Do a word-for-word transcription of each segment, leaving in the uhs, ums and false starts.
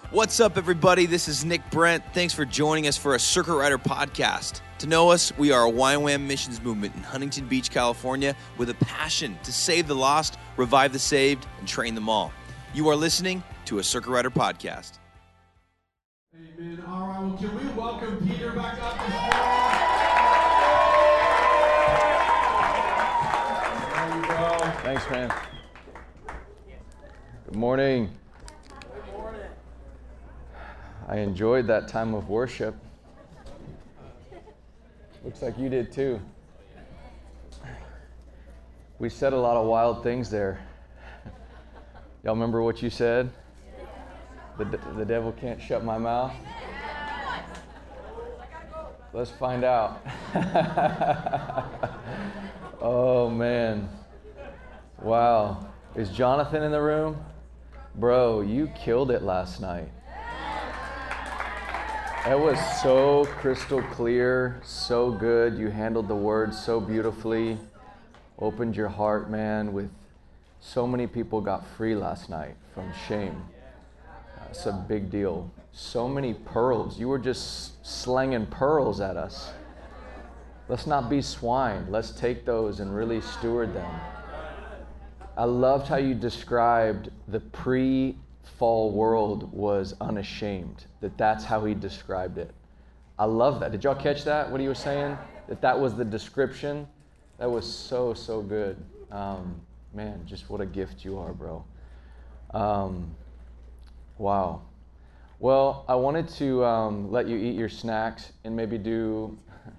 What's up, everybody? This is Nick Brent. Thanks for joining us for a Circuit Rider podcast. To know us, we are a Y WAM missions movement in Huntington Beach, California, with a passion to save the lost, revive the saved, and train them all. You are listening to a Circuit Rider podcast. Amen. All right, well, can we welcome Peter back up this morning? There you go. Thanks, man. Good morning. Good morning. I enjoyed that time of worship. Looks like you did too. We said a lot of wild things there. Y'all remember what you said? The, the devil can't shut my mouth. Let's find out. Oh, man. Wow. Is Jonathan in the room? Bro, you killed it last night. It was so crystal clear, so good. You handled the word so beautifully. Opened your heart, man, with so many people got free last night from shame. That's a big deal. So many pearls. You were just slanging pearls at us. Let's not be swine. Let's take those and really steward them. I loved how you described the pre-fall world was unashamed, that that's how he described it. I love that. Did y'all catch that, what he was saying? That that was the description? That was so, so good. Um, man, just what a gift you are, bro. Um, wow. Well, I wanted to um, let you eat your snacks and maybe do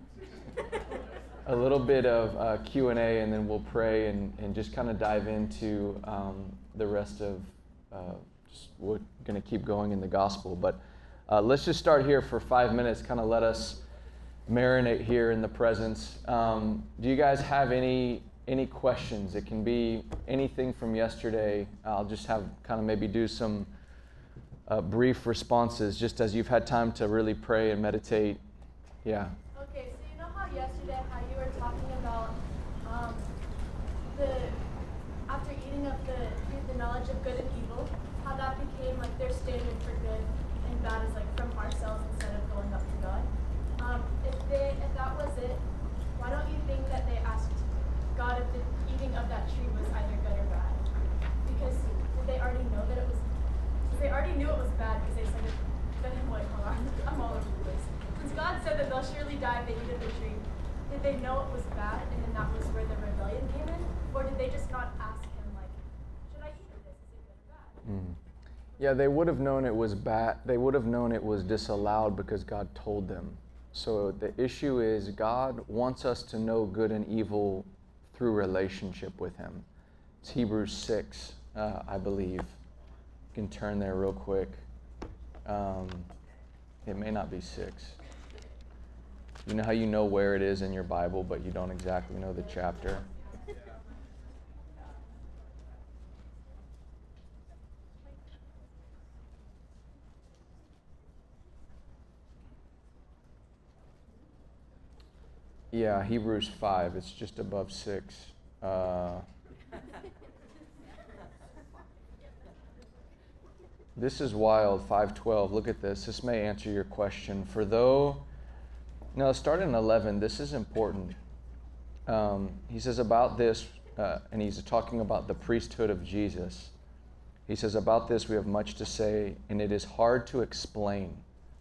a little bit of uh, Q and A, and then we'll pray and, and just kind of dive into um, the rest of, uh, just, we're going to keep going in the gospel. But uh, let's just start here for five minutes, kind of let us marinate here in the presence. Um, do you guys have any any questions? It can be anything from yesterday. I'll just have kind of maybe do some uh, brief responses just as you've had time to really pray and meditate. Yeah. Okay, so you know how yesterday how you were talking about um, the after eating of the the knowledge of good and evil, how that became like their standard for good and bad is like from ourselves instead of going up to God. Um, if they if that was it, why don't you think that they asked God if the eating of that tree was either good or bad? Because did they already know that it was? Because they already knew it was bad because they said it. Then wait, hold on, I'm all over the place. Since God said that they'll surely die if they eat of the tree, did they know it was bad and then that was where the rebellion came in, or did they just not ask Him like, should I eat of this? Is it good or bad? Mm. Yeah, they would have known it was bad. They would have known it was disallowed because God told them. So the issue is God wants us to know good and evil through relationship with Him. It's Hebrews six, uh, I believe. You can turn there real quick. Um, it may not be six. You know how you know where it is in your Bible, but you don't exactly know the chapter? Yeah, Hebrews five. It's just above six. Uh, this is wild, five twelve. Look at this. This may answer your question. For though, no, start in eleven. This is important. Um, he says about this, uh, and he's talking about the priesthood of Jesus. He says, about this we have much to say, and it is hard to explain,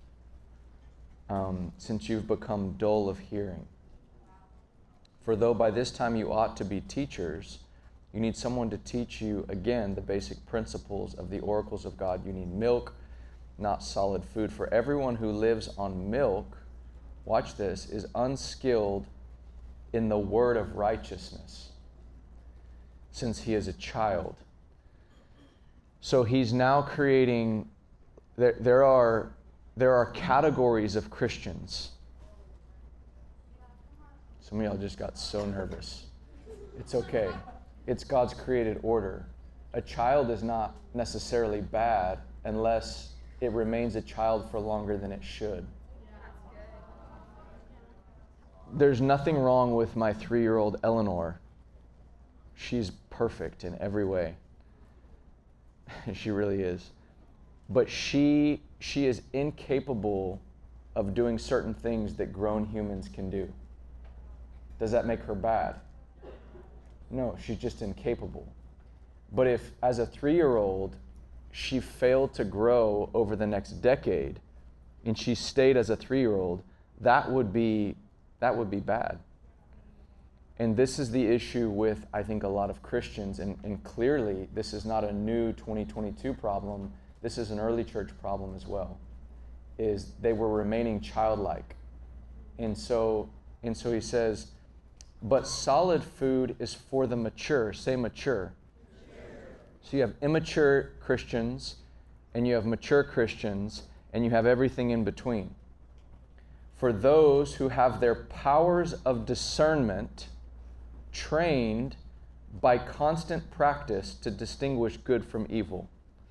um, since you've become dull of hearing. For though by this time you ought to be teachers, you need someone to teach you again the basic principles of the oracles of God. You need milk, not solid food. For everyone who lives on milk, watch this, is unskilled in the word of righteousness, since he is a child. So he's now creating, there, there are there are categories of Christians. Some of y'all just got so nervous. It's okay. It's God's created order. A child is not necessarily bad unless it remains a child for longer than it should. There's nothing wrong with my three-year-old Eleanor. She's perfect in every way. She really is. but she she is incapable of doing certain things that grown humans can do. Does that make her bad? No, she's just incapable. But if, as a three-year-old, she failed to grow over the next decade, and she stayed as a three-year-old, that would be that would be bad. And this is the issue with, I think, a lot of Christians, and, and clearly this is not a new twenty twenty-two problem. This is an early church problem as well, is they were remaining childlike. And so, and so he says, but solid food is for the mature. Say mature. So you have immature Christians, and you have mature Christians, and you have everything in between. For those who have their powers of discernment trained by constant practice to distinguish good from evil.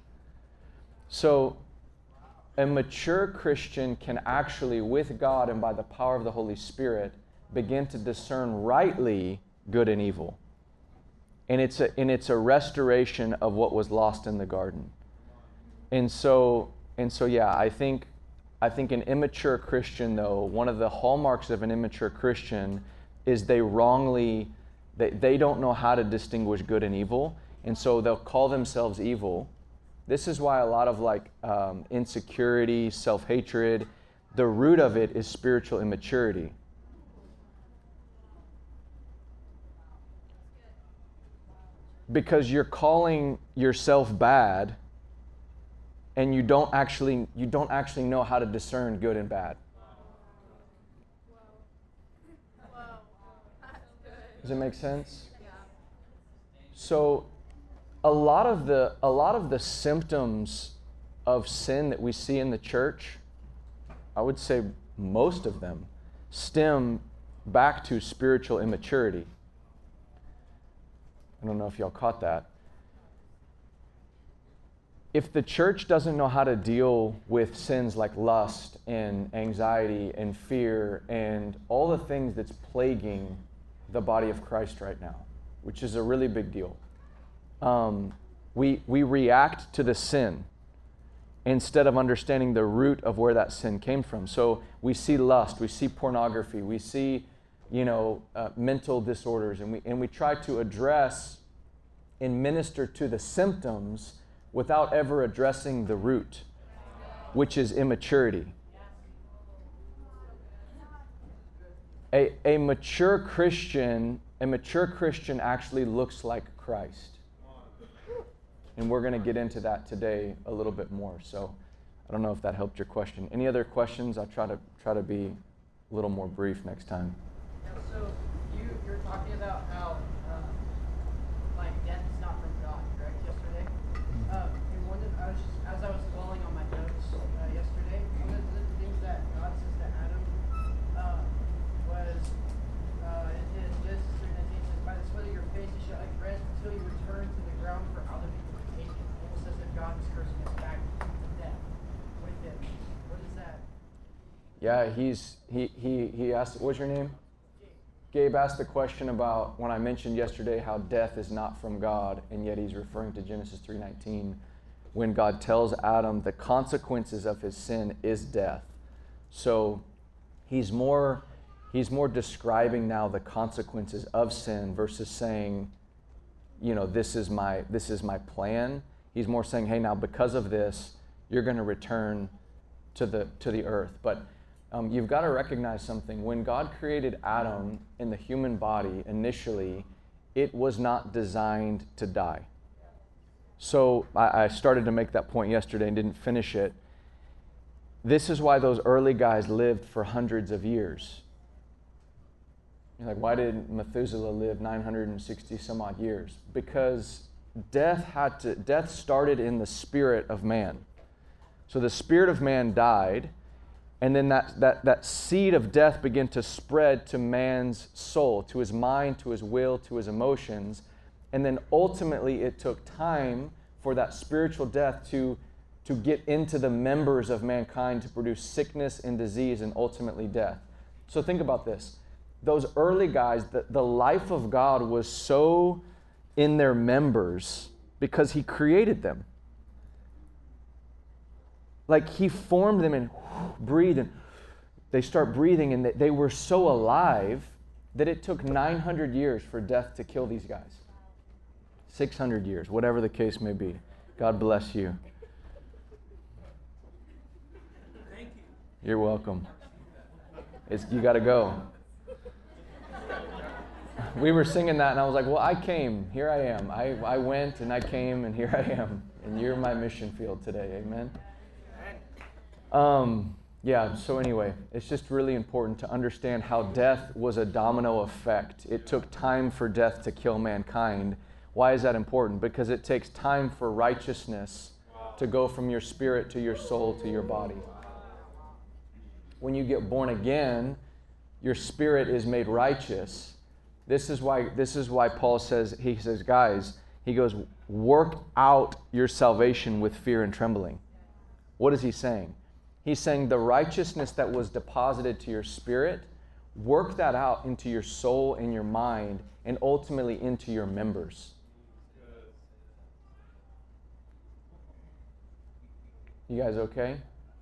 So a mature Christian can actually, with God and by the power of the Holy Spirit, begin to discern rightly good and evil. And it's a, and it's a restoration of what was lost in the garden. And so, and so yeah, I think, I think an immature Christian, though, one of the hallmarks of an immature Christian is they wrongly, they, they don't know how to distinguish good and evil. And so they'll call themselves evil. This is why a lot of like um, insecurity, self-hatred, the root of it is spiritual immaturity. Because you're calling yourself bad, and you don't actually you don't actually know how to discern good and bad. Does it make sense? So a lot of the a lot of the symptoms of sin that we see in the church, I would say most of them, stem back to spiritual immaturity. I don't know if y'all caught that. If the church doesn't know how to deal with sins like lust and anxiety and fear and all the things that's plaguing the body of Christ right now, which is a really big deal, um, we, we react to the sin instead of understanding the root of where that sin came from. So we see lust, we see pornography, we see, you know, uh, mental disorders, and we and we try to address and minister to the symptoms without ever addressing the root, which is immaturity. A, a mature Christian, a mature Christian actually looks like Christ. And we're going to get into that today a little bit more. So I don't know if that helped your question. Any other questions? I'll try to try to be a little more brief next time. Yeah, so you, you're talking about how uh, like death is not from God, correct, yesterday? Uh, and one of, I was just, as I was dwelling on my notes uh, yesterday, one of the things that God says to Adam uh, was, uh, in his Genesis three nineteen, says, by the sweat of your face you shall eat bread until you return to the ground, for out of it you were taken. Almost as if God was cursing us back to death with him. What is that? Yeah, he's he he he asked, what's your name? Gabe asked the question about when I mentioned yesterday how death is not from God, and yet he's referring to Genesis three nineteen when God tells Adam the consequences of his sin is death. So he's more he's more describing now the consequences of sin versus saying, you know, this is my this is my plan. He's more saying, hey, now because of this, you're going to return to the to the earth. But Um, you've got to recognize something. When God created Adam in the human body initially, it was not designed to die. So I, I started to make that point yesterday and didn't finish it. This is why those early guys lived for hundreds of years. You're like, why did Methuselah live nine hundred sixty some odd years? Because death had to. Death started in the spirit of man. So the spirit of man died. And then that, that, that seed of death began to spread to man's soul, to his mind, to his will, to his emotions. And then ultimately it took time for that spiritual death to, to get into the members of mankind to produce sickness and disease and ultimately death. So think about this. Those early guys, the, the life of God was so in their members because he created them. like he formed them and breathed, and they start breathing, and they were so alive that it took nine hundred years for death to kill these guys. six hundred years, whatever the case may be. God bless you. Thank you. You're welcome. It's, you got to go. We were singing that, and I was like, well, I came. Here I am. I, I went, and I came, and here I am. And you're my mission field today. Amen? Um, yeah, so anyway, it's just really important to understand how death was a domino effect. It took time for death to kill mankind. Why is that important? Because it takes time for righteousness to go from your spirit to your soul to your body. When you get born again, your spirit is made righteous. This is why, this is why Paul says, he says, guys, he goes, work out your salvation with fear and trembling. What is he saying? He's saying the righteousness that was deposited to your spirit, work that out into your soul and your mind, and ultimately into your members. You guys okay?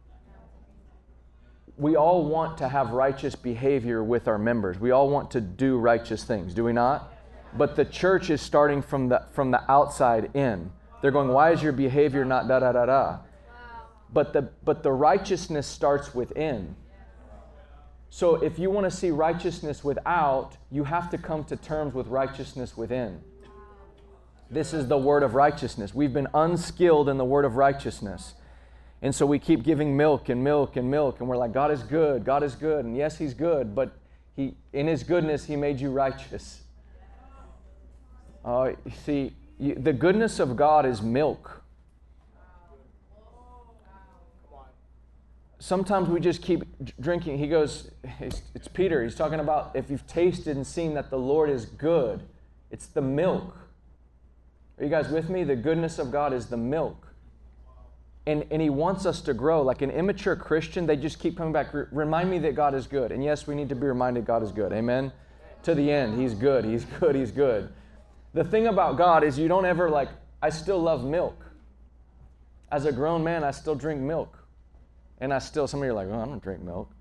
We all want to have righteous behavior with our members. We all want to do righteous things, do we not? But the church is starting from the from the outside in. They're going, why is your behavior not da da da da? But the but the righteousness starts within. So if you want to see righteousness without, you have to come to terms with righteousness within. This is the word of righteousness. We've been unskilled in the word of righteousness. And so we keep giving milk and milk and milk, and we're like, God is good, God is good. And yes, He's good, but He, in His goodness, He made you righteous. Uh, see, you, the goodness of God is milk. Sometimes we just keep drinking. He goes, it's, it's Peter, he's talking about if you've tasted and seen that the Lord is good, it's the milk. Are you guys with me? The goodness of God is the milk. And, and He wants us to grow. Like an immature Christian, they just keep coming back. Remind me that God is good. And yes, we need to be reminded God is good. Amen? To the end, He's good, He's good, He's good. The thing about God is you don't ever like, I still love milk. As a grown man, I still drink milk. And I still, some of you are like, oh, I don't drink milk.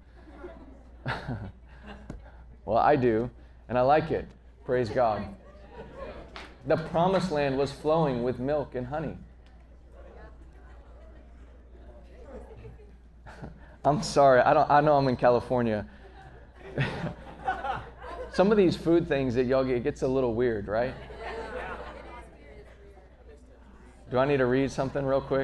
Well, I do. And I like it. Praise God. The promised land was flowing with milk and honey. I'm sorry, I don't. I know I'm in California. Some of these food things that y'all get, it gets a little weird, right? Do I need to read something real quick?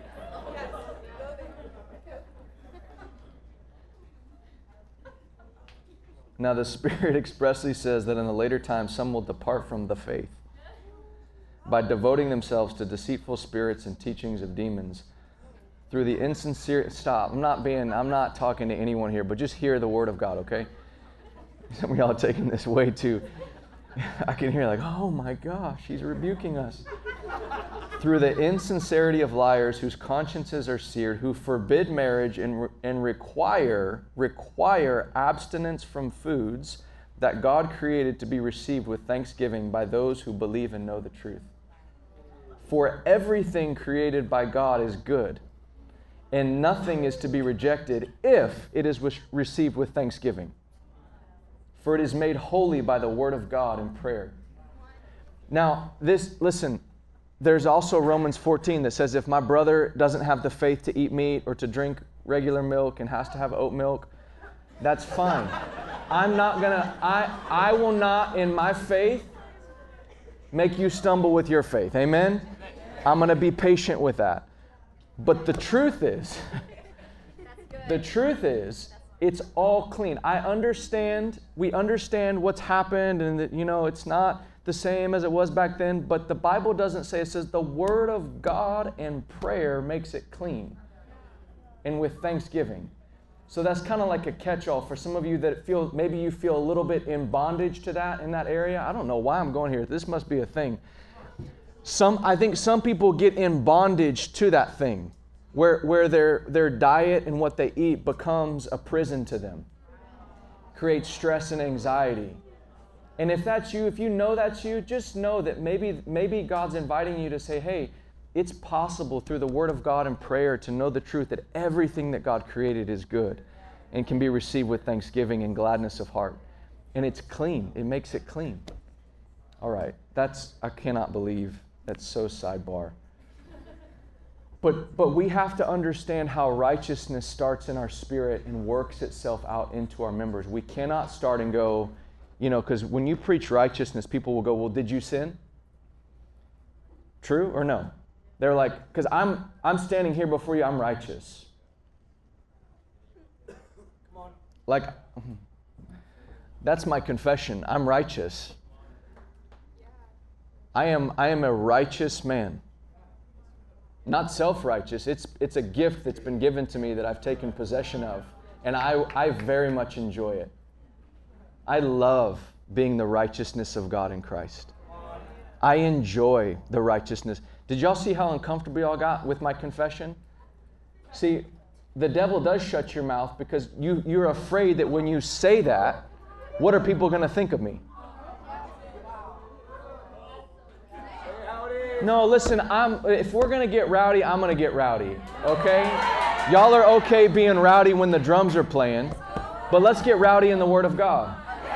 Now the Spirit expressly says that in the later times some will depart from the faith by devoting themselves to deceitful spirits and teachings of demons. Through the insincere, stop, I'm not being, I'm not talking to anyone here, but just hear the word of God, okay? Some of y'all are taking this way too. I can hear like, oh my gosh, he's rebuking us. Through the insincerity of liars whose consciences are seared, who forbid marriage and, re- and require, require abstinence from foods that God created to be received with thanksgiving by those who believe and know the truth. For everything created by God is good, and nothing is to be rejected if it is received with thanksgiving. For it is made holy by the word of God and prayer. Now, this, listen, there's also Romans fourteen that says if my brother doesn't have the faith to eat meat or to drink regular milk and has to have oat milk, that's fine. I'm not gonna, I, I will not in my faith make you stumble with your faith. Amen? I'm gonna be patient with that. But the truth is, the truth is, it's all clean. I understand, we understand what's happened and that, you know, it's not the same as it was back then, but the Bible doesn't say, it says the word of God and prayer makes it clean and with thanksgiving. So that's kind of like a catch-all for some of you that feel, maybe you feel a little bit in bondage to that in that area. I don't know why I'm going here. This must be a thing. Some, I think some people get in bondage to that thing where, where their, their diet and what they eat becomes a prison to them, creates stress and anxiety. And if that's you, if you know that's you, just know that maybe, maybe God's inviting you to say, hey, it's possible through the Word of God and prayer to know the truth that everything that God created is good and can be received with thanksgiving and gladness of heart. And it's clean. It makes it clean. All right. That's, I cannot believe that's so sidebar. But, but we have to understand how righteousness starts in our spirit and works itself out into our members. We cannot start and go, you know, because when you preach righteousness, people will go, well, did you sin? True or no? They're like, because I'm I'm standing here before you, I'm righteous. Come on. Like, that's my confession. I'm righteous. I am I am a righteous man. Not self-righteous. It's it's a gift that's been given to me that I've taken possession of. And I, I very much enjoy it. I love being the righteousness of God in Christ. I enjoy the righteousness. Did y'all see how uncomfortable y'all got with my confession? See, the devil does shut your mouth because you, you're afraid that when you say that, what are people going to think of me? No, listen, I'm, if we're going to get rowdy, I'm going to get rowdy, okay? Y'all are okay being rowdy when the drums are playing, but let's get rowdy in the Word of God.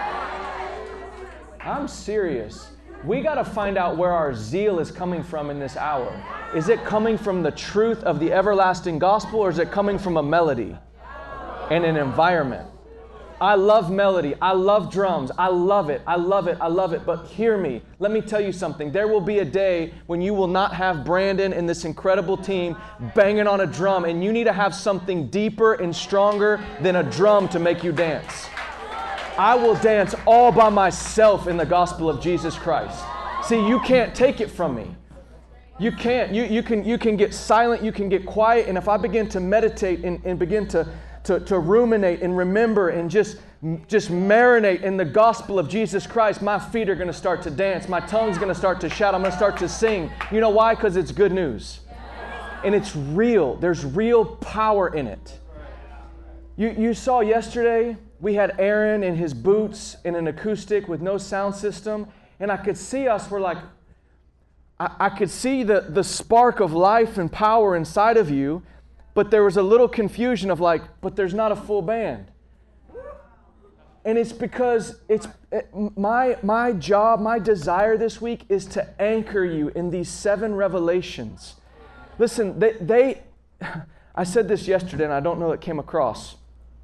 I'm serious. We got to find out where our zeal is coming from in this hour. Is it coming from the truth of the everlasting gospel, or is it coming from a melody and an environment? I love melody. I love drums. I love it. I love it. I love it. But hear me. Let me tell you something. There will be a day when you will not have Brandon and this incredible team banging on a drum, and you need to have something deeper and stronger than a drum to make you dance. I will dance all by myself in the gospel of Jesus Christ. See, you can't take it from me. You can't. You, you, can, you can get silent. You can get quiet. And if I begin to meditate and, and begin to, to, to ruminate and remember and just, just marinate in the gospel of Jesus Christ, my feet are going to start to dance. My tongue's going to start to shout. I'm going to start to sing. You know why? Because it's good news. And it's real. There's real power in it. You, you saw yesterday, we had Aaron in his boots in an acoustic with no sound system. And I could see us, we're like, I, I could see the, the spark of life and power inside of you, but there was a little confusion of like, but there's not a full band. And it's because it's it, my, my job, my desire this week is to anchor you in these seven revelations. Listen, they, they I said this yesterday and I don't know it came across.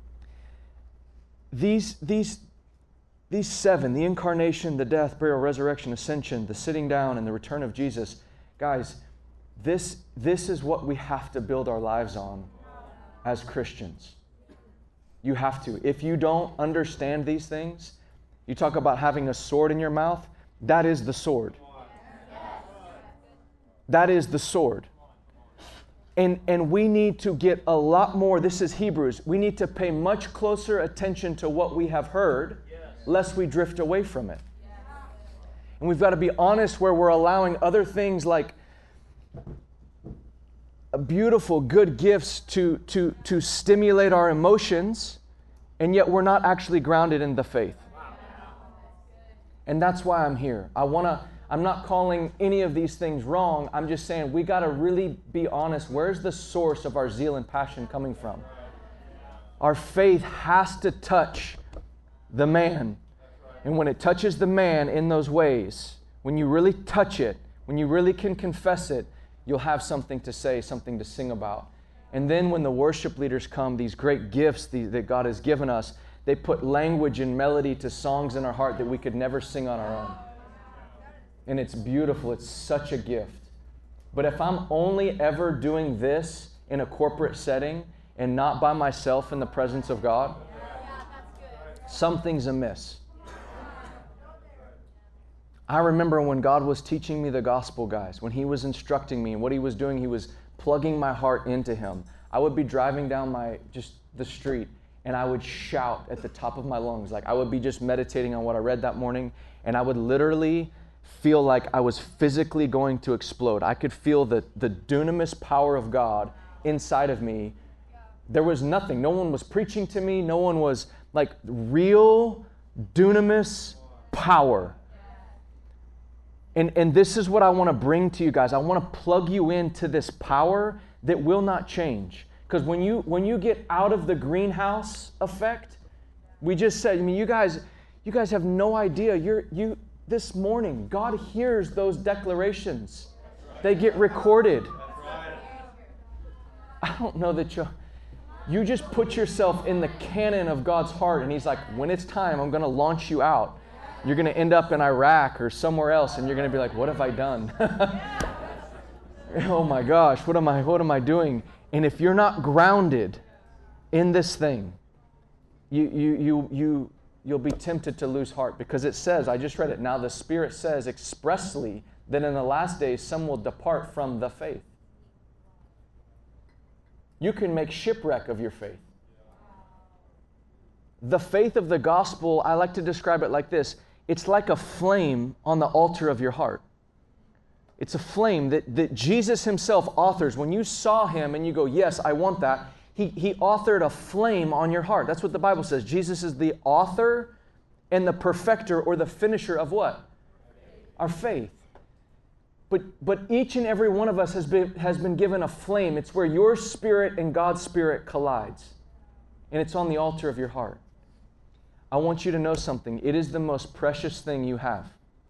These, these, these seven, the incarnation, the death, burial, resurrection, ascension, the sitting down, and the return of Jesus, guys, this, this is what we have to build our lives on as Christians. You have to. If you don't understand these things, you talk about having a sword in your mouth, that is the sword. That is the sword. And, and we need to get a lot more, this is Hebrews, we need to pay much closer attention to what we have heard, lest we drift away from it. And we've got to be honest where we're allowing other things like beautiful, good gifts to, to, to stimulate our emotions, and yet we're not actually grounded in the faith. And that's why I'm here. I want to... I'm not calling any of these things wrong. I'm just saying we got to really be honest. Where's the source of our zeal and passion coming from? Our faith has to touch the man. And when it touches the man in those ways, when you really touch it, when you really can confess it, you'll have something to say, something to sing about. And then when the worship leaders come, these great gifts that God has given us, they put language and melody to songs in our heart that we could never sing on our own. And it's beautiful. It's such a gift. But if I'm only ever doing this in a corporate setting and not by myself in the presence of God, something's amiss. I remember when God was teaching me the gospel, guys, when He was instructing me and what He was doing, He was plugging my heart into Him. I would be driving down my just the street and I would shout at the top of my lungs. Like I would be just meditating on what I read that morning, and I would literally feel like I was physically going to explode. I could feel the, the dunamis power of God inside of me. There was nothing. No one was preaching to me. No one was like real dunamis power. And, and this is what I want to bring to you guys. I want to plug you into this power that will not change. Because when you when you get out of the greenhouse effect, we just said, I mean, you guys, you guys have no idea. You're you this morning, God hears those declarations. They get recorded. I don't know that you you just put yourself in the canon of God's heart, and He's like, when it's time, I'm going to launch you out. You're going to end up in Iraq or somewhere else, and you're going to be like, what have I done? Oh my gosh, what am I what am I doing? And if you're not grounded in this thing, you you you you you'll be tempted to lose heart, because it says, I just read it, now the Spirit says expressly that in the last days some will depart from the faith. You can make shipwreck of your faith. The faith of the gospel, I like to describe it like this. It's like a flame on the altar of your heart. It's a flame that, that Jesus Himself authors. When you saw Him and you go, yes, I want that, he, he authored a flame on your heart. That's what the Bible says. Jesus is the author and the perfecter, or the finisher of what? Our faith. But, but each and every one of us has been, has been given a flame. It's where your spirit and God's Spirit collides. And it's on the altar of your heart. I want you to know something. It is the most precious thing you have.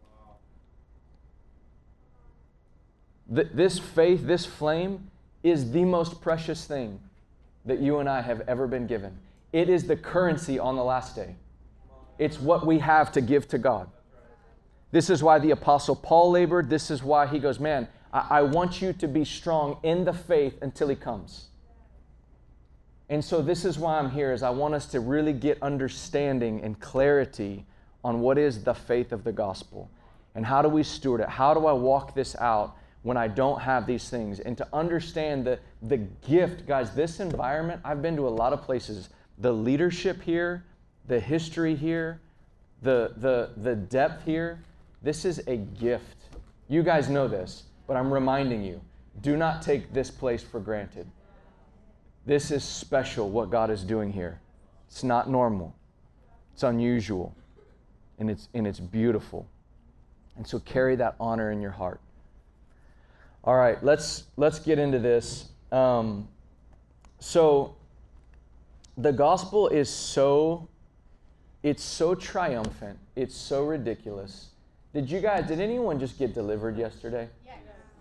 Th- this faith, this flame, is the most precious thing that you and I have ever been given. It is the currency on the last day. It's what we have to give to God. This is why the Apostle Paul labored. This is why he goes, man, I, I want you to be strong in the faith until He comes. And so this is why I'm here, is I want us to really get understanding and clarity on what is the faith of the gospel. And how do we steward it? How do I walk this out when I don't have these things? And to understand the, the gift, guys, this environment, I've been to a lot of places. The leadership here, the history here, the, the, the depth here, this is a gift. You guys know this, but I'm reminding you, do not take this place for granted. This is special, what God is doing here. It's not normal. It's unusual. And it's, and it's beautiful. And so carry that honor in your heart. All right, let's, let's get into this. Um, so the gospel is so, it's so triumphant. It's so ridiculous. Did you guys, did anyone just get delivered yesterday? Yeah.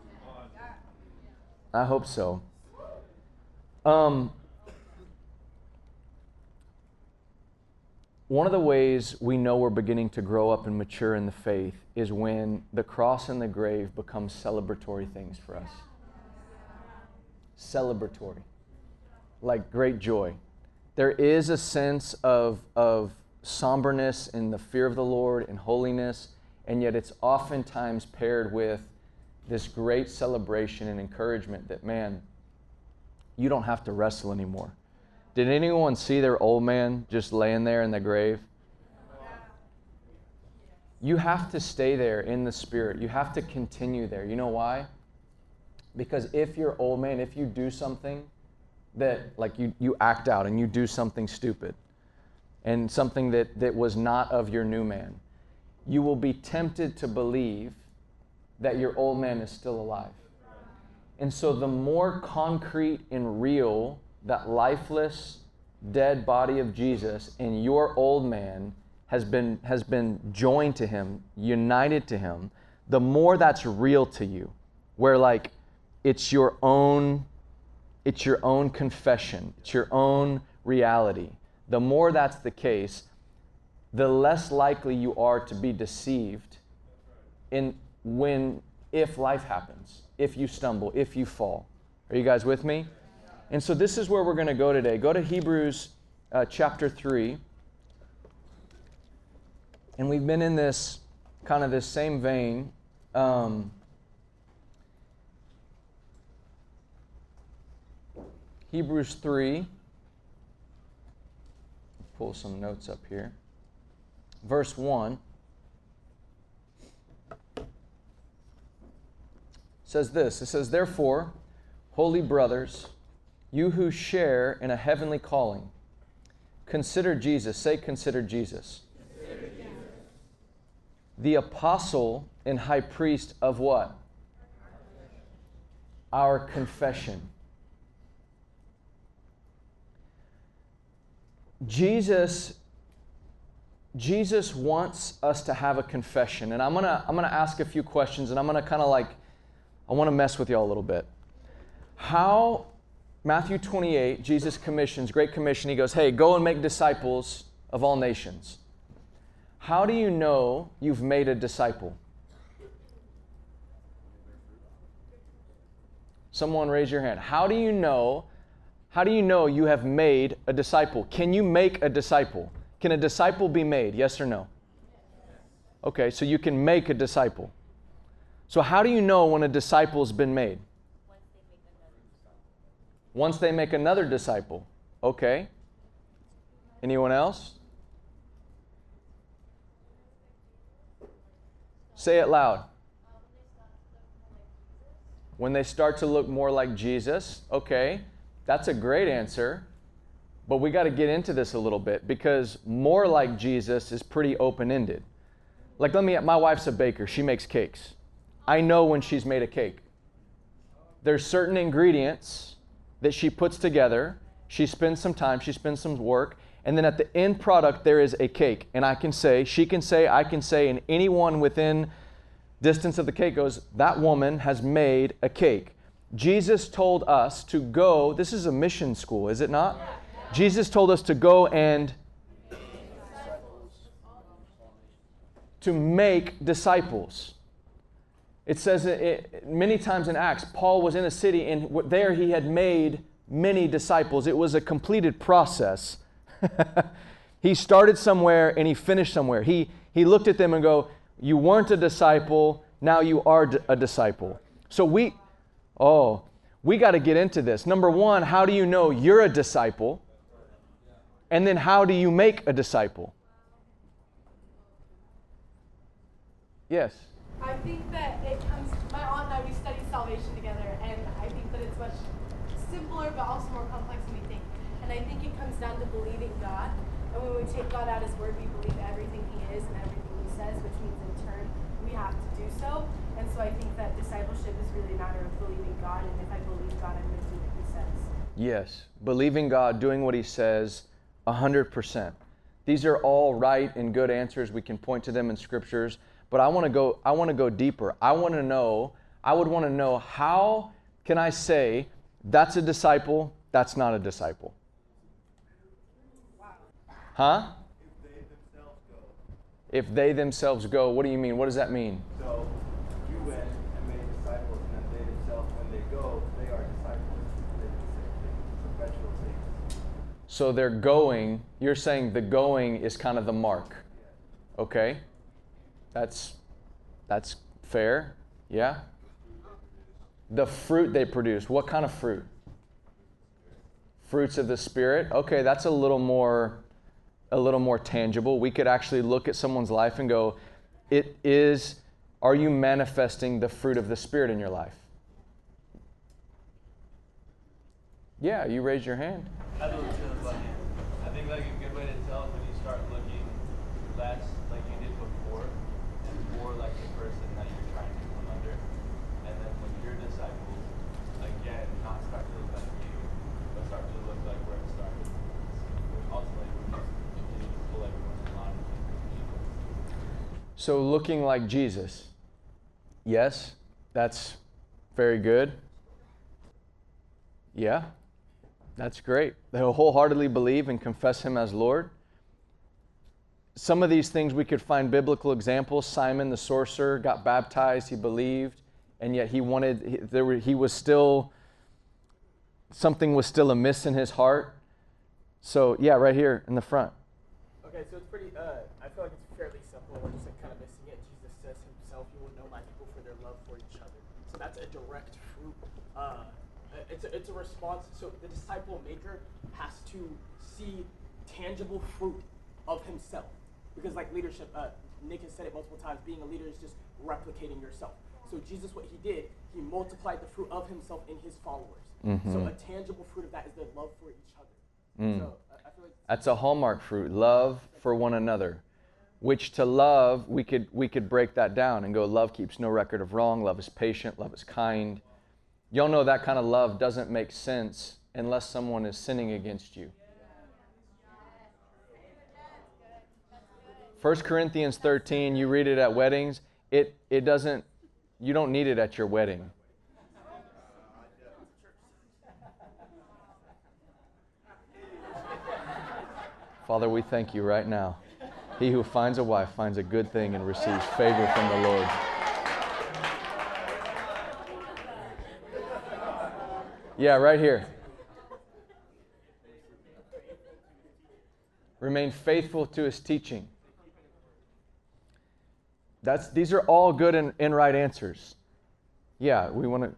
I hope so. Um, one of the ways we know we're beginning to grow up and mature in the faith is when the cross and the grave become celebratory things for us. Celebratory. Like great joy. There is a sense of, of somberness in the fear of the Lord and holiness, and yet it's oftentimes paired with this great celebration and encouragement that, man, you don't have to wrestle anymore. Did anyone see their old man just laying there in the grave? You have to stay there in the Spirit. You have to continue there. You know why? Because if you're old man, if you do something that, like you, you act out and you do something stupid and something that, that was not of your new man, you will be tempted to believe that your old man is still alive. And so the more concrete and real that lifeless, dead body of Jesus and your old man has been, has been joined to Him, united to Him, the more that's real to you, where like it's your own, it's your own confession, it's your own reality. The more that's the case, the less likely you are to be deceived in when, if life happens, if you stumble, if you fall. Are you guys with me? And so this is where we're going to go today. Go to Hebrews uh, chapter three. And we've been in this, kind of this same vein. Um, Hebrews three. Pull some notes up here. Verse one. Says this. It says, therefore, holy brothers, you who share in a heavenly calling, consider Jesus. Say, consider Jesus. Consider Jesus. The apostle and high priest of what? Our confession. Jesus, Jesus wants us to have a confession. And I'm gonna, I'm gonna ask a few questions, and I'm gonna kind of like, I want to mess with y'all a little bit. How, Matthew twenty-eight, Jesus commissions, Great Commission, he goes, hey, go and make disciples of all nations. How do you know you've made a disciple? Someone raise your hand. How do you know, how do you know you have made a disciple? Can you make a disciple? Can a disciple be made? Yes or no? Okay, so you can make a disciple. So how do you know when a disciple's been made? Once they make another disciple. Okay. Anyone else? Say it loud. When they start to look more like Jesus. Okay. That's a great answer. But we got to get into this a little bit, because more like Jesus is pretty open-ended. Like, let me, my wife's a baker. She makes cakes. I know when she's made a cake. There's certain ingredients that she puts together. She spends some time, she spends some work, and then at the end product there is a cake. And I can say, she can say, I can say, and anyone within distance of the cake goes, that woman has made a cake. Jesus told us to go, this is a mission school, is it not? Jesus told us to go and to make disciples. It says it, it, many times in Acts, Paul was in a city, and there he had made many disciples. It was a completed process. He started somewhere and he finished somewhere. He, he looked at them and go, you weren't a disciple, now you are a disciple. So we, oh, we got to get into this. Number one, how do you know you're a disciple? And then how do you make a disciple? Yes. I think that it comes, my aunt and I, we studied salvation together, and I think that it's much simpler but also more complex than we think. And I think it comes down to believing God. And when we take God at His word, we believe everything He is and everything He says, which means in turn we have to do so. And so I think that discipleship is really a matter of believing God, and if I believe God, I'm going to do what He says. Yes, believing God, doing what He says, one hundred percent. These are all right and good answers. We can point to them in scriptures. But I want to go, I want to go deeper. I want to know, I would want to know, how can I say that's a disciple, that's not a disciple? Huh? If they themselves go. If they themselves go, what do you mean? What does that mean? So you went and made disciples, and then they themselves, when they go, they are disciples. They do the same thing. Perpetual things. So they're going, you're saying the going is kind of the mark. Okay? That's, that's fair. Yeah? The fruit they produce. What kind of fruit? Fruits of the Spirit. Okay, that's a little more, a little more tangible. We could actually look at someone's life and go, it is, are you manifesting the fruit of the Spirit in your life? Yeah, you raise your hand. I don't feel about it. I think like a good way to tell is when you start looking less like you did before and more like the person that you're trying to come under. And then when your disciples, again, not start to look like you, but start to look like where it started. Which ultimately would just continue to pull everyone in line with Jesus. So looking like Jesus. Yes, that's very good. Yeah. That's great. They'll wholeheartedly believe and confess Him as Lord. Some of these things we could find biblical examples. Simon the sorcerer got baptized, he believed, and yet he wanted, he, there were, he was still, something was still amiss in his heart. So yeah, right here in the front. Okay, so it's pretty, uh, I feel like it's fairly simple. We're just like kind of missing it. Jesus says Himself, you will know my people for their love for each other. So that's a direct fruit. Uh, It's a, it's a response. So the disciple maker has to see tangible fruit of himself. Because like leadership, uh, Nick has said it multiple times, being a leader is just replicating yourself. So Jesus, what He did, He multiplied the fruit of Himself in His followers. Mm-hmm. So a tangible fruit of that is their love for each other. Mm. So uh, I feel like that's a hallmark fruit, love for one another. which to love, we could we could break that down and go, love keeps no record of wrong, love is patient, love is kind. Y'all know that kind of love doesn't make sense unless someone is sinning against you. First Corinthians thirteen, you read it at weddings, it it doesn't, you don't need it at your wedding. Father, we thank you right now. He who finds a wife finds a good thing and receives favor from the Lord. Yeah, right here. Remain faithful to his teaching. That's, these are all good and, and right answers. Yeah, we want to...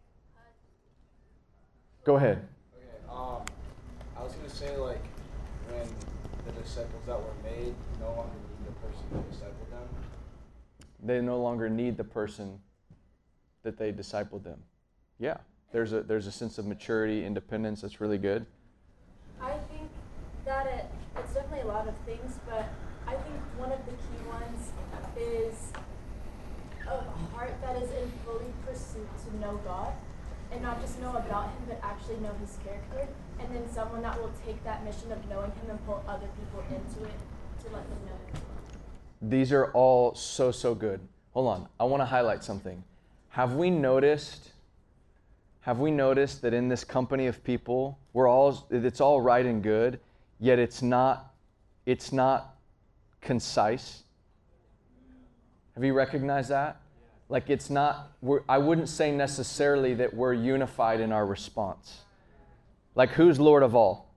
Go ahead. Okay, um, I was going to say, like, when the disciples that were made no longer need the person who discipled them. They no longer need the person that they discipled them. Yeah, there's a there's a sense of maturity, independence that's really good. I think that it, it's definitely a lot of things, but I think one of the key ones is a heart that is in fully pursuit to know God, and not just know about him, but actually know his character. And then someone that will take that mission of knowing him and pull other people into it to let them know him. These are all so, so good. Hold on. I want to highlight something. Have we noticed, have we noticed that in this company of people, we're all, it's all right and good, yet it's not, it's not concise? Have you recognized that? Like it's not, we're, I wouldn't say necessarily that we're unified in our response. Like who's Lord of all?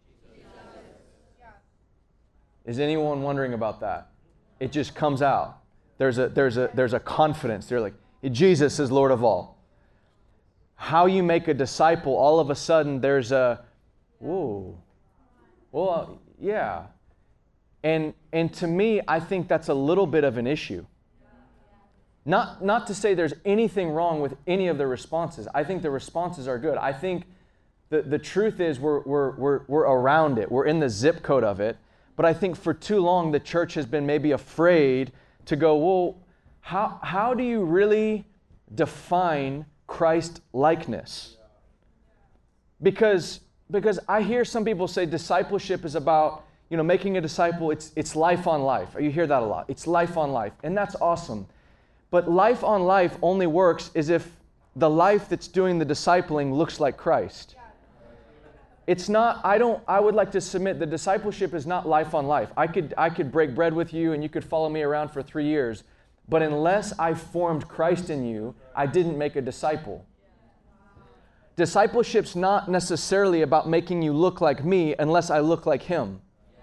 Is anyone wondering about that? It just comes out. There's a there's a there's a confidence. They're like, Jesus is Lord of all. How you make a disciple, all of a sudden there's a, whoa, well, yeah. And and to me, I think that's a little bit of an issue. Not not to say there's anything wrong with any of the responses. I think the responses are good. I think the, the truth is we're, we're, we're, we're around it. We're in the zip code of it. But I think for too long the church has been maybe afraid to go, well, how, how do you really define Christ-likeness? Because, because I hear some people say discipleship is about, you know, making a disciple, it's, it's life on life. You hear that a lot. It's life on life. And that's awesome. But life on life only works is if the life that's doing the discipling looks like Christ. It's not, I don't, I would like to submit that discipleship is not life on life. I could, I could break bread with you and you could follow me around for three years. But unless I formed Christ in you, I didn't make a disciple. Discipleship's not necessarily about making you look like me unless I look like him.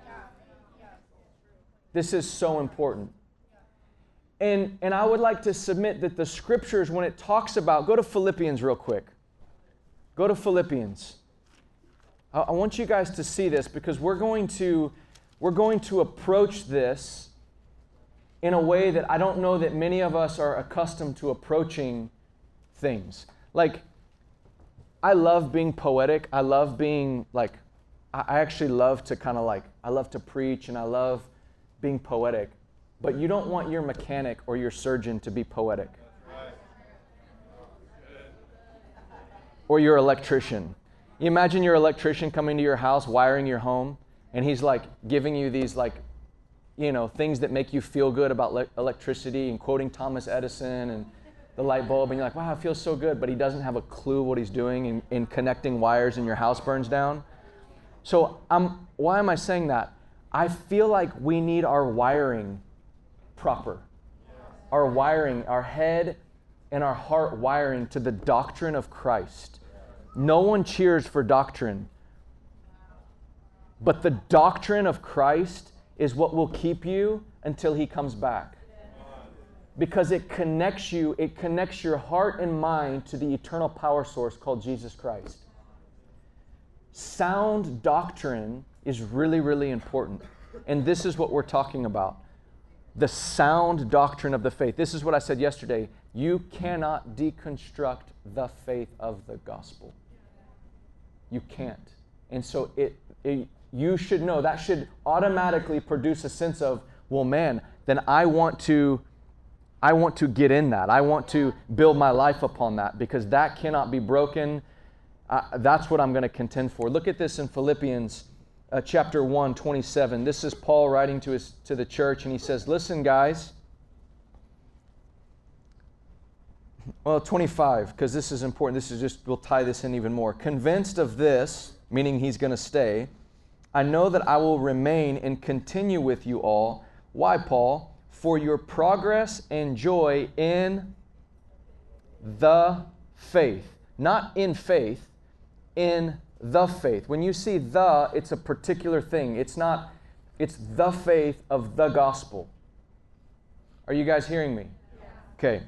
This is so important. And, and I would like to submit that the scriptures, when it talks about, go to Philippians real quick. Go to Philippians. I, I want you guys to see this because we're going to, we're going to approach this in a way that I don't know that many of us are accustomed to approaching things. Like, I love being poetic. I love being like, I, I actually love to kind of like, I love to preach and I love being poetic. But you don't want your mechanic or your surgeon to be poetic. Or your electrician. You imagine your electrician coming to your house, wiring your home, and he's like giving you these like, you know, things that make you feel good about le- electricity and quoting Thomas Edison and the light bulb, and you're like, wow, it feels so good, but he doesn't have a clue what he's doing in, in connecting wires and your house burns down. So I'm, why am I saying that? I feel like we need our wiring proper. Our wiring, our head and our heart wiring to the doctrine of Christ. No one cheers for doctrine. But the doctrine of Christ is what will keep you until he comes back. Because it connects you, it connects your heart and mind to the eternal power source called Jesus Christ. Sound doctrine is really, really important. And this is what we're talking about. The sound doctrine of the faith. This is what I said yesterday. You cannot deconstruct the faith of the gospel. You can't. And so it, it you should know that should automatically produce a sense of, well, man, then I want to I want to get in that. I want to build my life upon that because that cannot be broken. Uh, that's what I'm going to contend for. Look at this in Philippians uh, chapter one, twenty-seven. This is Paul writing to his to the church, and he says, listen, guys. Well, twenty-five, because this is important. This is just, we'll tie this in even more. Convinced of this, meaning he's going to stay, I know that I will remain and continue with you all. Why, Paul? For your progress and joy in the faith. Not in faith, in the faith. When you see the, it's a particular thing. It's not, it's the faith of the gospel. Are you guys hearing me? Okay.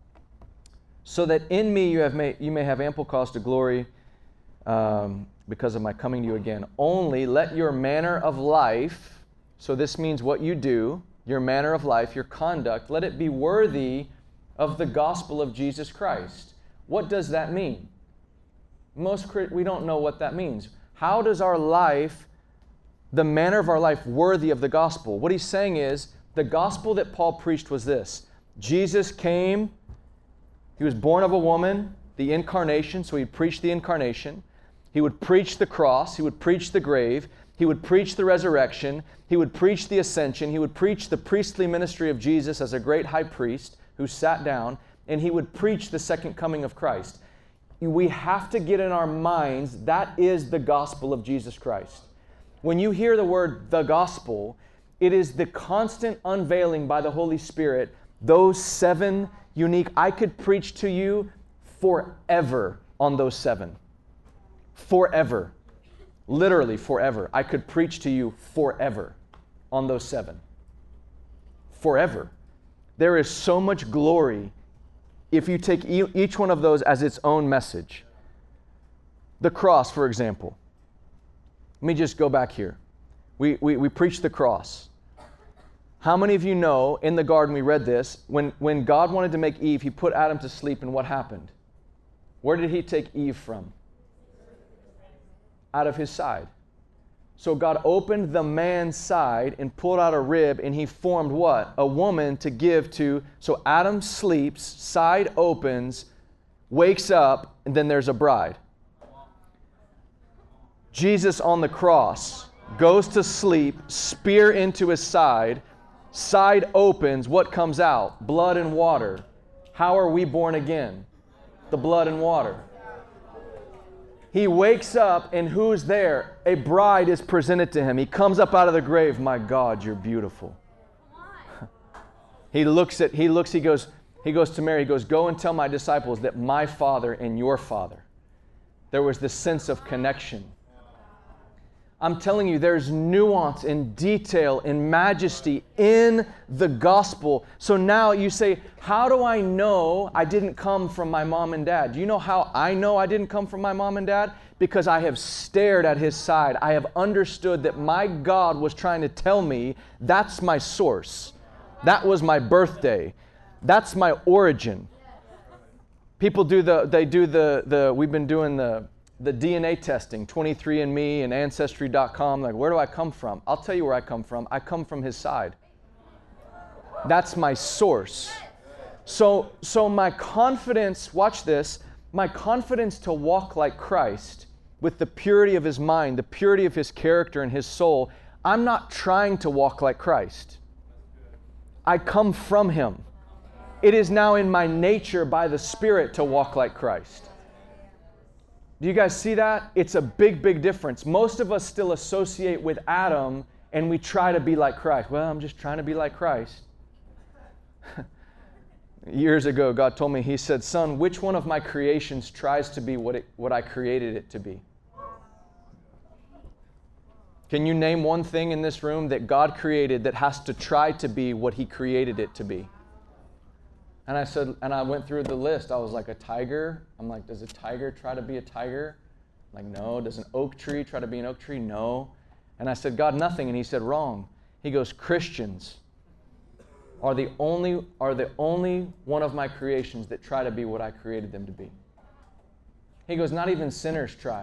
So that in me you have may, you may have ample cause to glory um, because of my coming to you again. Only let your manner of life, so this means what you do, your manner of life, your conduct, let it be worthy of the gospel of Jesus Christ. What does that mean? Most we don't know what that means. How does our life, the manner of our life, worthy of the gospel? What he's saying is, the gospel that Paul preached was this. Jesus came, he was born of a woman, the incarnation, so he preached the incarnation. He would preach the cross, he would preach the grave, he would preach the resurrection, he would preach the ascension, he would preach the priestly ministry of Jesus as a great high priest who sat down, and he would preach the second coming of Christ. We have to get in our minds that is the gospel of Jesus Christ. When you hear the word the gospel, it is the constant unveiling by the Holy Spirit, those seven unique, I could preach to you forever on those seven. Forever. Literally forever. I could preach to you forever on those seven. Forever. There is so much glory if you take e- each one of those as its own message. The cross, for example. Let me just go back here. We, we, we preach the cross. How many of you know, in the garden we read this, when, when God wanted to make Eve, he put Adam to sleep, and what happened? Where did he take Eve from? Out of his side. So God opened the man's side and pulled out a rib, and he formed what? A woman to give to. So Adam sleeps, side opens, wakes up, and then there's a bride. Jesus on the cross goes to sleep, spear into his side, side opens, what comes out? Blood and water. How are we born again? The blood and water. He wakes up, and who's there? A bride is presented to him. He comes up out of the grave. My God, you're beautiful. He looks at, he looks, he goes, he goes to Mary, he goes, go and tell my disciples that my Father and your Father. There was this sense of connection. I'm telling you, there's nuance and detail and majesty in the gospel. So now you say, how do I know I didn't come from my mom and dad? Do you know how I know I didn't come from my mom and dad? Because I have stared at his side. I have understood that my God was trying to tell me that's my source. That was my birthday. That's my origin. People do the, they do the, the we've been doing the, the D N A testing, twenty-three and me and Ancestry dot com. Like, where do I come from? I'll tell you where I come from. I come from his side. That's my source. So, so my confidence, watch this, my confidence to walk like Christ with the purity of his mind, the purity of his character and his soul, I'm not trying to walk like Christ. I come from him. It is now in my nature by the Spirit to walk like Christ. Do you guys see that? It's a big, big difference. Most of us still associate with Adam and we try to be like Christ. Well, I'm just trying to be like Christ. Years ago, God told me, he said, son, which one of my creations tries to be what, it, what I created it to be? Can you name one thing in this room that God created that has to try to be what he created it to be? And I said, and I went through the list. I was like, a tiger? I'm like, does a tiger try to be a tiger? I'm like, no. Does an oak tree try to be an oak tree? No. And I said, God, nothing. And he said, wrong. He goes, Christians are the only are the only one of my creations that try to be what I created them to be. He goes, not even sinners try.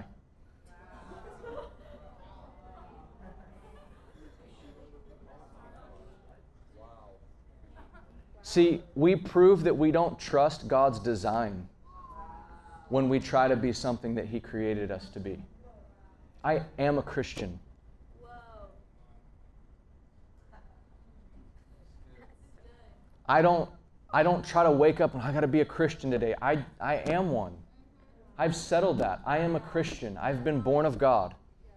See, we prove that we don't trust God's design when we try to be something that He created us to be. I am a Christian. I don't, I don't try to wake up and I got to be a Christian today. I, I am one. I've settled that. I am a Christian. I've been born of God.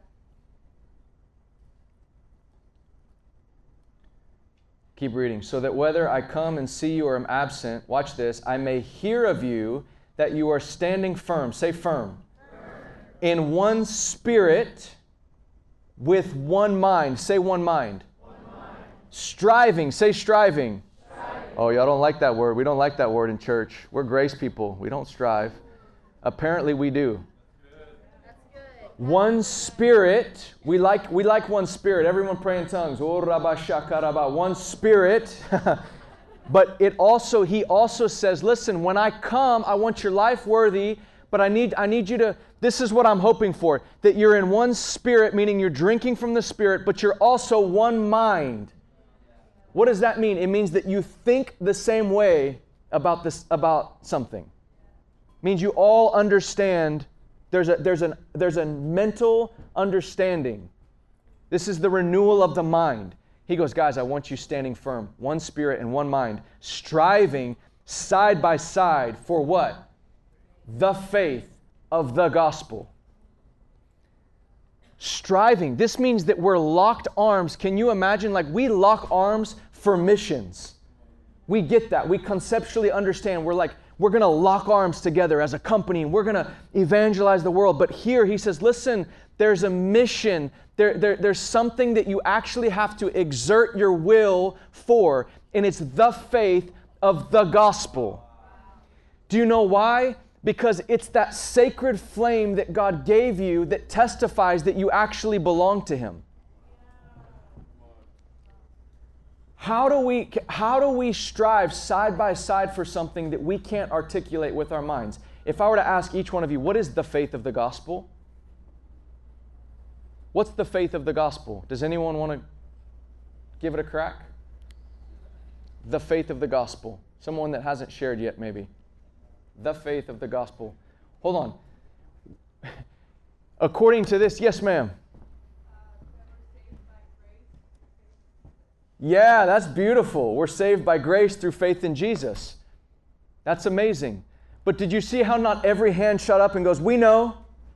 Keep reading. So that whether I come and see you or am absent, watch this, I may hear of you that you are standing firm. Say firm. Firm. In one spirit, with one mind. Say one mind. One mind. Striving. Say striving. Striving. Oh, y'all don't like that word. We don't like that word in church. We're grace people. We don't strive. Apparently we do. One spirit. We like we like one spirit. Everyone pray in tongues. One spirit. But it also, he also says, listen, when I come, I want your life worthy, but I need I need you to, this is what I'm hoping for, that you're in one spirit, meaning you're drinking from the Spirit, but you're also one mind. What does that mean? It means that you think the same way about this about something. It means you all understand. There's a, there's, an, there's a mental understanding. This is the renewal of the mind. He goes, guys, I want you standing firm. One spirit and one mind. Striving side by side for what? The faith of the gospel. Striving. This means that we're locked arms. Can you imagine? Like we lock arms for missions. We get that. We conceptually understand. We're like, we're going to lock arms together as a company and we're going to evangelize the world. But here he says, listen, there's a mission. There, there, there's something that you actually have to exert your will for, and it's the faith of the gospel. Do you know why? Because it's that sacred flame that God gave you that testifies that you actually belong to Him. How do we, how do we strive side by side for something that we can't articulate with our minds? If I were to ask each one of you, what is the faith of the gospel? What's the faith of the gospel? Does anyone want to give it a crack? The faith of the gospel. Someone that hasn't shared yet, maybe. The faith of the gospel. Hold on. According to this, yes, ma'am. Yeah, that's beautiful. We're saved by grace through faith in Jesus. That's amazing. But did you see how not every hand shut up and goes, we know?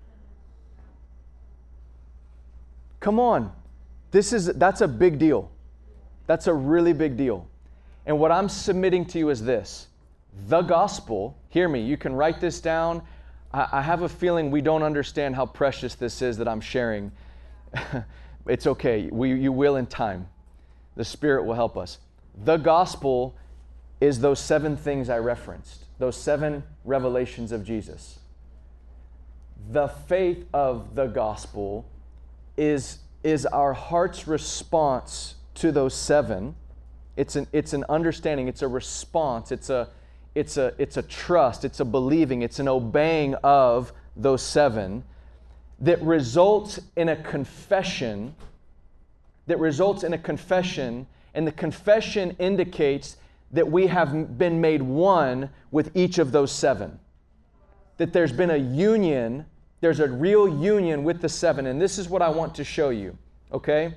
Come on. This is, that's a big deal. That's a really big deal. And what I'm submitting to you is this. The gospel, hear me, you can write this down. I, I have a feeling we don't understand how precious this is that I'm sharing. It's okay. We, you will in time. The Spirit will help us. The gospel is those seven things I referenced, those seven revelations of Jesus. The faith of the gospel is, is our heart's response to those seven. It's an, it's an understanding, it's a response, it's a, it's a, it's a trust, it's a believing, it's an obeying of those seven that results in a confession that results in a confession, and the confession indicates that we have been made one with each of those seven. That there's been a union, there's a real union with the seven, and this is what I want to show you, okay?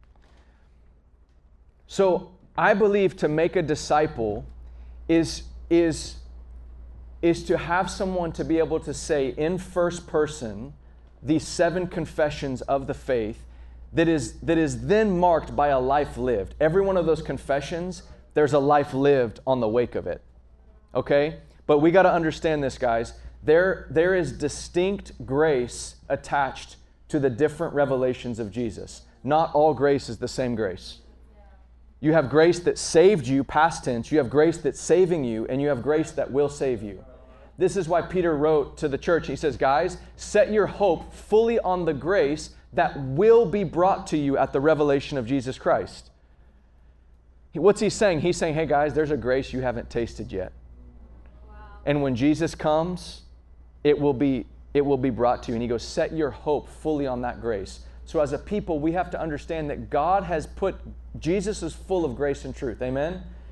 So I believe to make a disciple is, is, is to have someone to be able to say in first person these seven confessions of the faith that is, that is then marked by a life lived. Every one of those confessions, there's a life lived on the wake of it. Okay? But we got to understand this, guys. There, there is distinct grace attached to the different revelations of Jesus. Not all grace is the same grace. You have grace that saved you, past tense. You have grace that's saving you, and you have grace that will save you. This is why Peter wrote to the church. He says, guys, set your hope fully on the grace that will be brought to you at the revelation of Jesus Christ. What's he saying? He's saying, hey guys, there's a grace you haven't tasted yet. Wow. And when Jesus comes, it will be, it will be brought to you. And he goes, set your hope fully on that grace. So as a people, we have to understand that God has put, Jesus is full of grace and truth. Amen?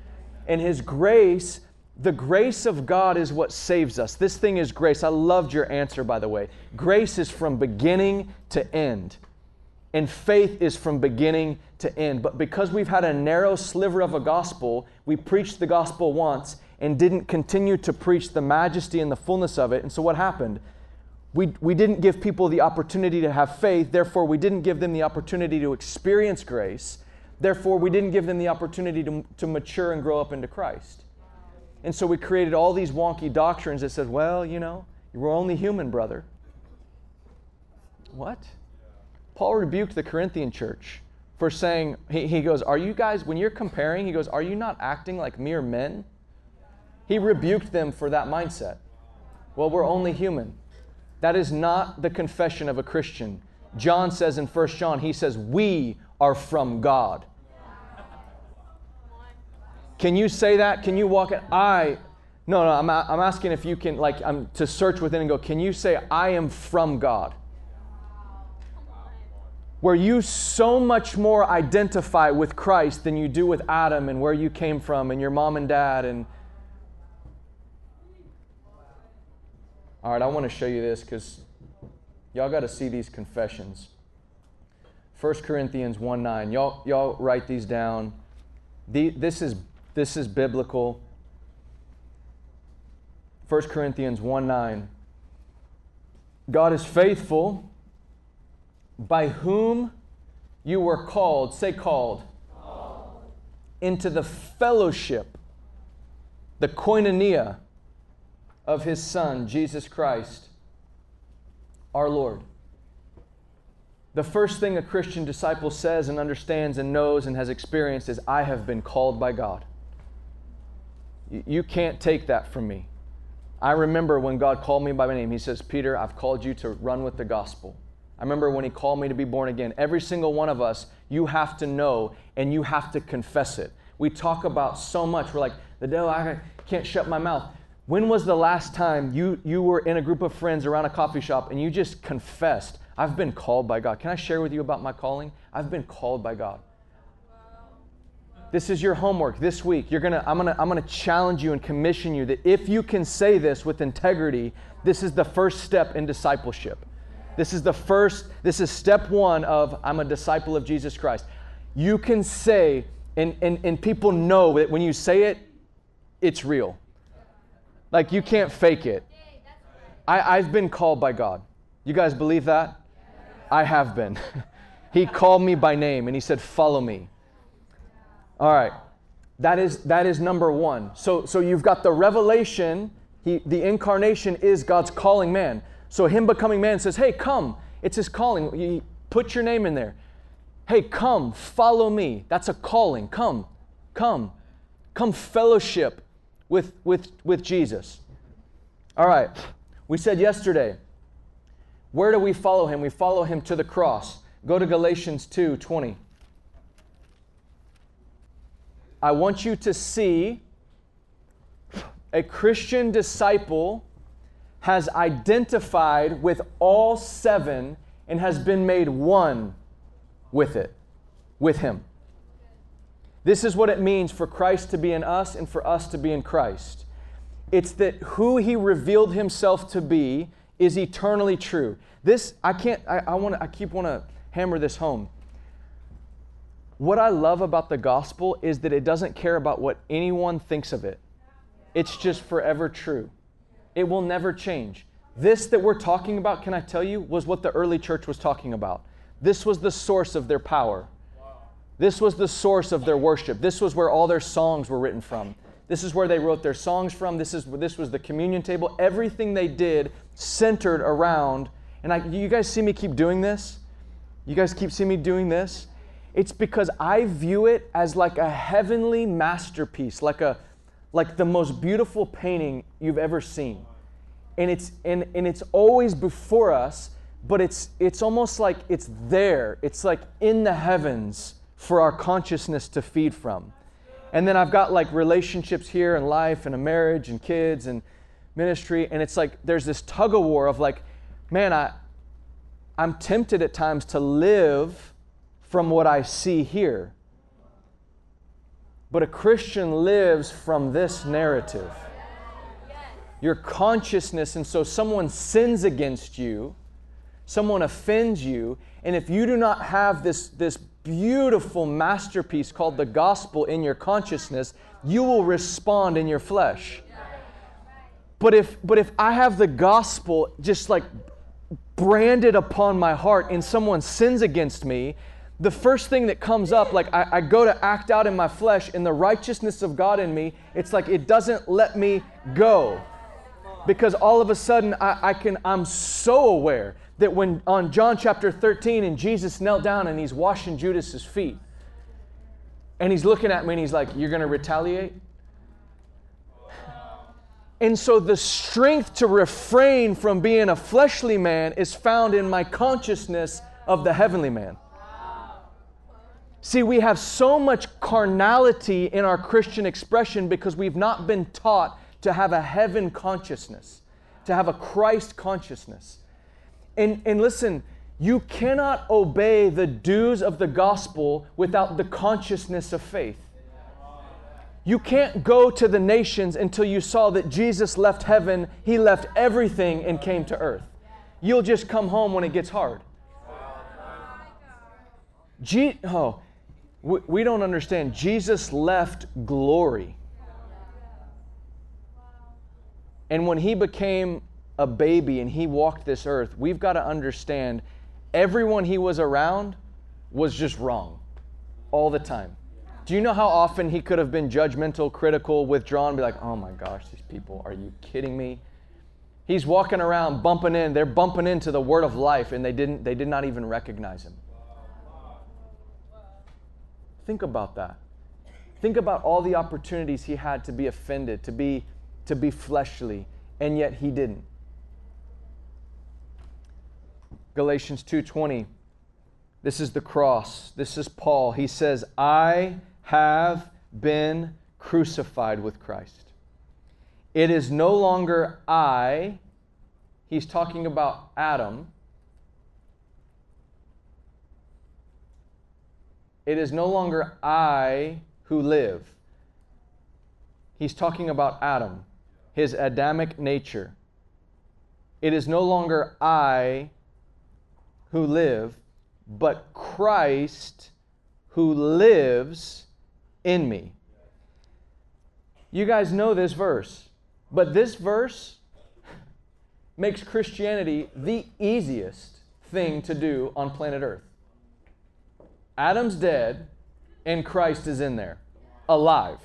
And His grace, the grace of God is what saves us. This thing is grace. I loved your answer, by the way. Grace is from beginning to end. And faith is from beginning to end. But because we've had a narrow sliver of a gospel, we preached the gospel once and didn't continue to preach the majesty and the fullness of it. And so what happened? We, we didn't give people the opportunity to have faith. Therefore, we didn't give them the opportunity to experience grace. Therefore, we didn't give them the opportunity to, to mature and grow up into Christ. And so we created all these wonky doctrines that said, well, you know, we're only human, brother. What? Paul rebuked the Corinthian church for saying, he, he goes, are you guys, when you're comparing, he goes, are you not acting like mere men? He rebuked them for that mindset. Well, we're only human. That is not the confession of a Christian. John says in First John, he says, we are from God. Can you say that? Can you walk it? I, no, no, I'm, I'm asking if you can, like, I'm to search within and go, can you say, I am from God? Where you so much more identify with Christ than you do with Adam and where you came from and your mom and dad. And all right, I want to show you this because y'all got to see these confessions. First Corinthians one nine. Y'all, y'all write these down. The, this is this is biblical. First Corinthians one nine. God is faithful, by whom you were called, say called, called, into the fellowship, the koinonia of His Son, Jesus Christ, our Lord. The first thing a Christian disciple says and understands and knows and has experienced is, I have been called by God. You can't take that from me. I remember when God called me by my name, He says, Peter, I've called you to run with the gospel. I remember when He called me to be born again. Every single one of us, you have to know and you have to confess it. We talk about so much. We're like, the devil, I can't shut my mouth. When was the last time you, you were in a group of friends around a coffee shop and you just confessed, I've been called by God? Can I share with you about my calling? I've been called by God. This is your homework this week. You're gonna, I'm gonna, I'm gonna challenge you and commission you that if you can say this with integrity, this is the first step in discipleship. This is the first, this is step one of I'm a disciple of Jesus Christ. You can say, and, and, and people know that when you say it, it's real. Like you can't fake it. I, I've been called by God. You guys believe that? I have been. He called me by name and He said, follow me. All right. That is, that is number one. So, so you've got the revelation. He, the incarnation is God's calling man. So Him becoming man says, hey, come. It's His calling. You put your name in there. Hey, come, follow me. That's a calling. Come, come. Come fellowship with, with, with Jesus. All right. We said yesterday, where do we follow Him? We follow Him to the cross. Go to Galatians two twenty. I want you to see a Christian disciple has identified with all seven and has been made one with it, with Him. This is what it means for Christ to be in us and for us to be in Christ. It's that who He revealed Himself to be is eternally true. This, I can't, I, I want to, I keep want to hammer this home. What I love about the gospel is that it doesn't care about what anyone thinks of it. It's just forever true. It will never change. This that we're talking about, can I tell you, was what the early church was talking about. This was the source of their power. This was the source of their worship. This was where all their songs were written from. This is where they wrote their songs from. This is this was the communion table. Everything they did centered around, and I, you guys see me keep doing this? You guys keep seeing me doing this? It's because I view it as like a heavenly masterpiece, like a like the most beautiful painting you've ever seen. And it's and, and it's always before us, but it's it's almost like it's there. It's like in the heavens for our consciousness to feed from. And then I've got like relationships here and life and a marriage and kids and ministry, and it's like there's this tug of war of like, man, I I'm tempted at times to live from what I see here. But a Christian lives from this narrative. Your consciousness, and so someone sins against you, someone offends you, and if you do not have this, this beautiful masterpiece called the gospel in your consciousness, you will respond in your flesh. But if, but if I have the gospel just like branded upon my heart and someone sins against me, the first thing that comes up, like I, I go to act out in my flesh, in the righteousness of God in me, it's like it doesn't let me go. Because all of a sudden I, I can, I'm so aware that when on John chapter thirteen and Jesus knelt down and he's washing Judas's feet, and he's looking at me and he's like, you're going to retaliate? And so the strength to refrain from being a fleshly man is found in my consciousness of the heavenly man. See, we have so much carnality in our Christian expression because we've not been taught to have a heaven consciousness, to have a Christ consciousness. And, and listen, you cannot obey the dues of the gospel without the consciousness of faith. You can't go to the nations until you saw that Jesus left heaven, He left everything and came to earth. You'll just come home when it gets hard. Je- oh, we, we don't understand. Jesus left glory. And when He became a baby and He walked this earth, we've got to understand everyone He was around was just wrong all the time. Do you know how often He could have been judgmental, critical, withdrawn, be like, oh my gosh, these people, are you kidding me? He's walking around bumping in, they're bumping into the word of life and they didn't, they did not even recognize Him. Think about that. Think about all the opportunities He had to be offended, to be, to be fleshly, and yet He didn't. Galatians two twenty. This is the cross. This is Paul. He says, I have been crucified with Christ. It is no longer I. He's talking about Adam. It is no longer I who live. He's talking about Adam, his Adamic nature. It is no longer I who live, but Christ who lives in me. You guys know this verse, but this verse makes Christianity the easiest thing to do on planet Earth. Adam's dead, and Christ is in there, alive.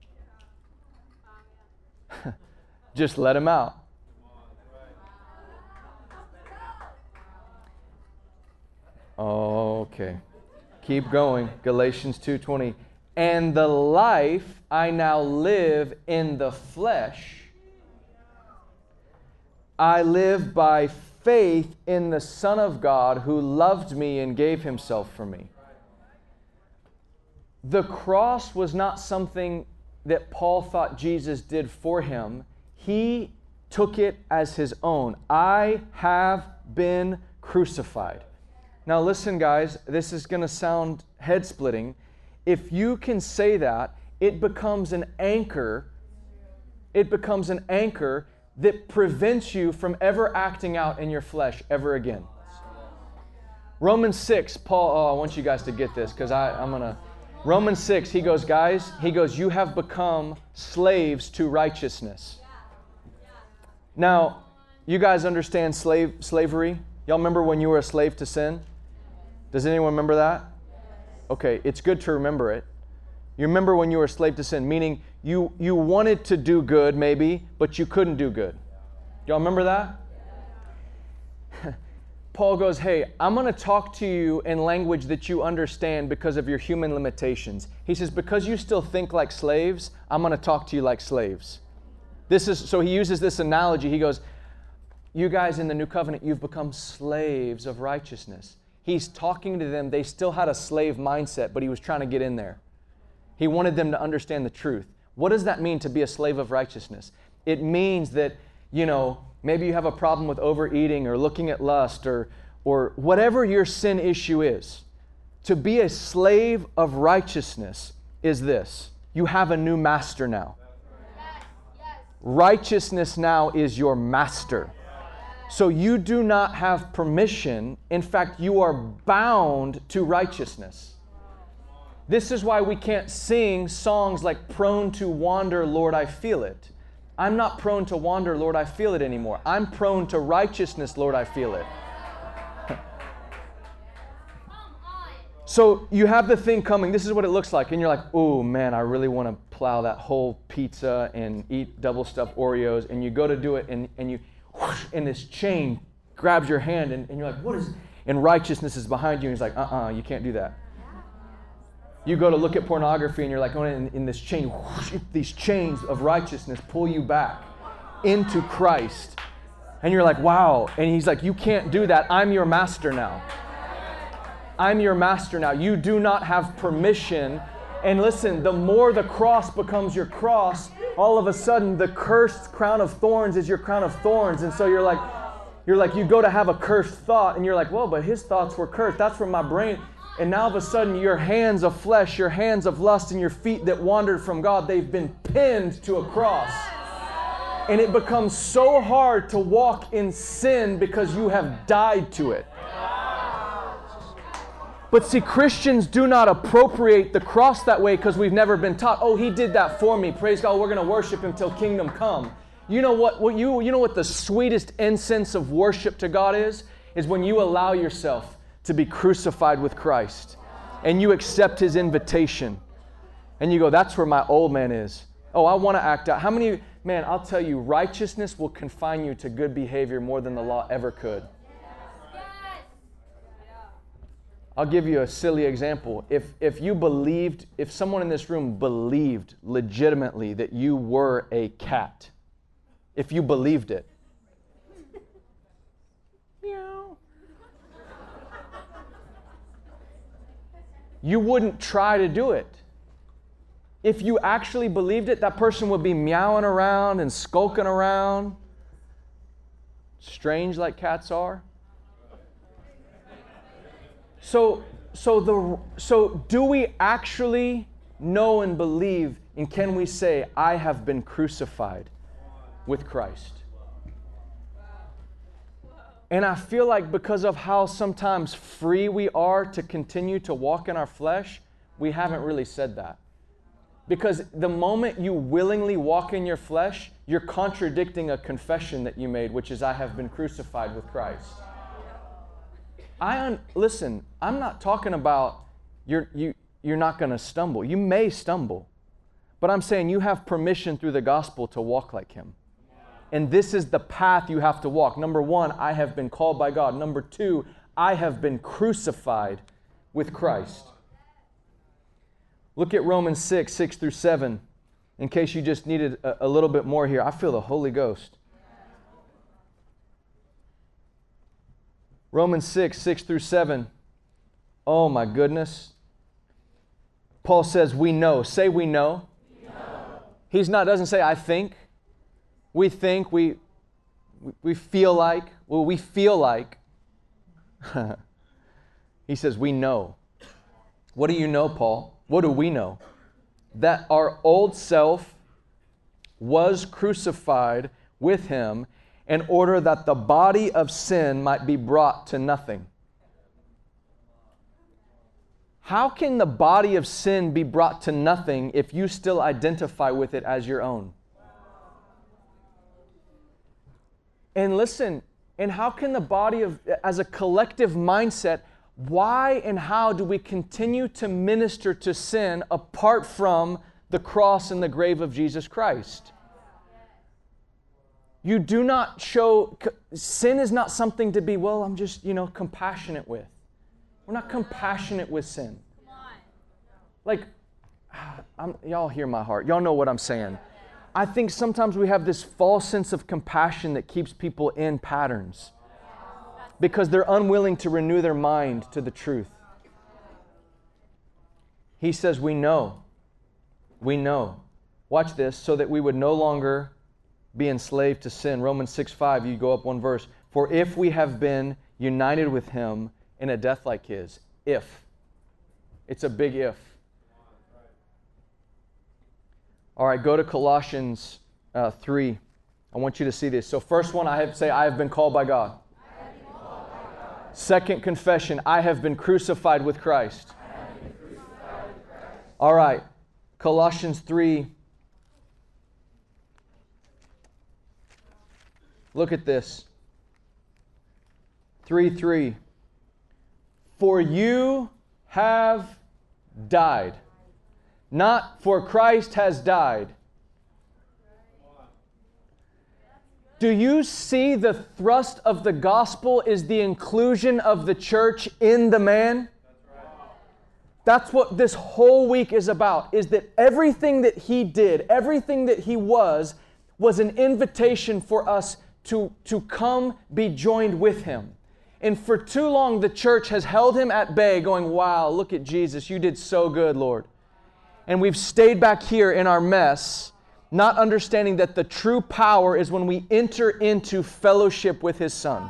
Just let Him out. Okay. Keep going. Galatians two twenty. And the life I now live in the flesh, I live by faith in the Son of God who loved me and gave Himself for me. The cross was not something that Paul thought Jesus did for him. He took it as His own. I have been crucified. Now listen, guys, this is going to sound head-splitting. If you can say that, it becomes an anchor. It becomes an anchor that prevents you from ever acting out in your flesh ever again. Romans six, Paul, oh, I want you guys to get this because I'm going to... Romans six, he goes, guys, he goes, you have become slaves to righteousness. Now, you guys understand slave slavery? Y'all remember when you were a slave to sin? Does anyone remember that? Okay, it's good to remember it. You remember when you were a slave to sin, meaning you, you wanted to do good maybe, but you couldn't do good. Y'all remember that? Paul goes, hey, I'm going to talk to you in language that you understand because of your human limitations. He says, because you still think like slaves, I'm going to talk to you like slaves. This is, so he uses this analogy. He goes, you guys in the new covenant, you've become slaves of righteousness. He's talking to them. They still had a slave mindset, but he was trying to get in there. He wanted them to understand the truth. What does that mean to be a slave of righteousness? It means that, you know, maybe you have a problem with overeating or looking at lust or, or whatever your sin issue is. To be a slave of righteousness is this. You have a new master now. Righteousness now is your master. So you do not have permission. In fact, you are bound to righteousness. This is why we can't sing songs like "Prone to wander, Lord, I feel it." I'm not prone to wander, Lord, I feel it anymore. I'm prone to righteousness, Lord, I feel it. So you have the thing coming. This is what it looks like. And you're like, oh, man, I really want to plow that whole pizza and eat double stuffed Oreos. And you go to do it, and, and you, whoosh, and this chain grabs your hand. And, and you're like, what is it? And righteousness is behind you. And he's like, uh-uh, you can't do that. You go to look at pornography, and you're like, oh, in, in this chain, whoosh, these chains of righteousness pull you back into Christ. And you're like, wow. And he's like, you can't do that. I'm your master now. I'm your master now. You do not have permission. And listen, the more the cross becomes your cross, all of a sudden the cursed crown of thorns is your crown of thorns. And so you're like, you're like, you go to have a cursed thought, and you're like, well, but his thoughts were cursed. That's from my brain. And now all of a sudden your hands of flesh, your hands of lust, and your feet that wandered from God, they've been pinned to a cross. And it becomes so hard to walk in sin because you have died to it. But see, Christians do not appropriate the cross that way because we've never been taught, oh, he did that for me. Praise God, we're going to worship him till kingdom come. You know what, what you, you know what the sweetest incense of worship to God is? Is when you allow yourself to be crucified with Christ and you accept his invitation. And you go, that's where my old man is. Oh, I want to act out. How many, man, I'll tell you, righteousness will confine you to good behavior more than the law ever could. I'll give you a silly example. If if you believed, if someone in this room believed legitimately that you were a cat, if you believed it, you wouldn't try to do it. If you actually believed it, that person would be meowing around and skulking around, strange like cats are. So, so the so do we actually know and believe, and can we say, I have been crucified with Christ? And I feel like because of how sometimes free we are to continue to walk in our flesh, we haven't really said that. Because the moment you willingly walk in your flesh, you're contradicting a confession that you made, which is, I have been crucified with Christ. I un- listen, I'm not talking about you're, you, you're not going to stumble. You may stumble. But I'm saying you have permission through the gospel to walk like him. And this is the path you have to walk. Number one, I have been called by God. Number two, I have been crucified with Christ. Look at Romans six, six through seven, in case you just needed a, a little bit more here. I feel the Holy Ghost. Romans six, six through seven. Oh my goodness. Paul says, we know. Say we know. We know. He's not, doesn't say I think. We think, we, we feel like, well, we feel like. He says, we know. What do you know, Paul? What do we know? That our old self was crucified with him in order that the body of sin might be brought to nothing. How can the body of sin be brought to nothing if you still identify with it as your own? And listen, and how can the body of, as a collective mindset, why and how do we continue to minister to sin apart from the cross and the grave of Jesus Christ? You do not show, sin is not something to be, well, I'm just, you know, compassionate with. We're not compassionate with sin. Like, I'm, y'all hear my heart. Y'all know what I'm saying. I think sometimes we have this false sense of compassion that keeps people in patterns because they're unwilling to renew their mind to the truth. He says, we know. We know. Watch this, so that we would no longer be enslaved to sin. Romans six five, you go up one verse. For if we have been united with him in a death like his, if. It's a big if. All right, go to Colossians uh, three. I want you to see this. So first one, I have to say, I have been called by God. Second confession, I have been crucified with Christ. All right, Colossians three. Look at this. three three. For you have died. Not for Christ has died. Do you see the thrust of the gospel is the inclusion of the church in the man? That's what this whole week is about, is that everything that he did, everything that he was, was an invitation for us to, to come be joined with him. And for too long, the church has held him at bay, going, wow, look at Jesus, you did so good, Lord. And we've stayed back here in our mess, not understanding that the true power is when we enter into fellowship with His Son.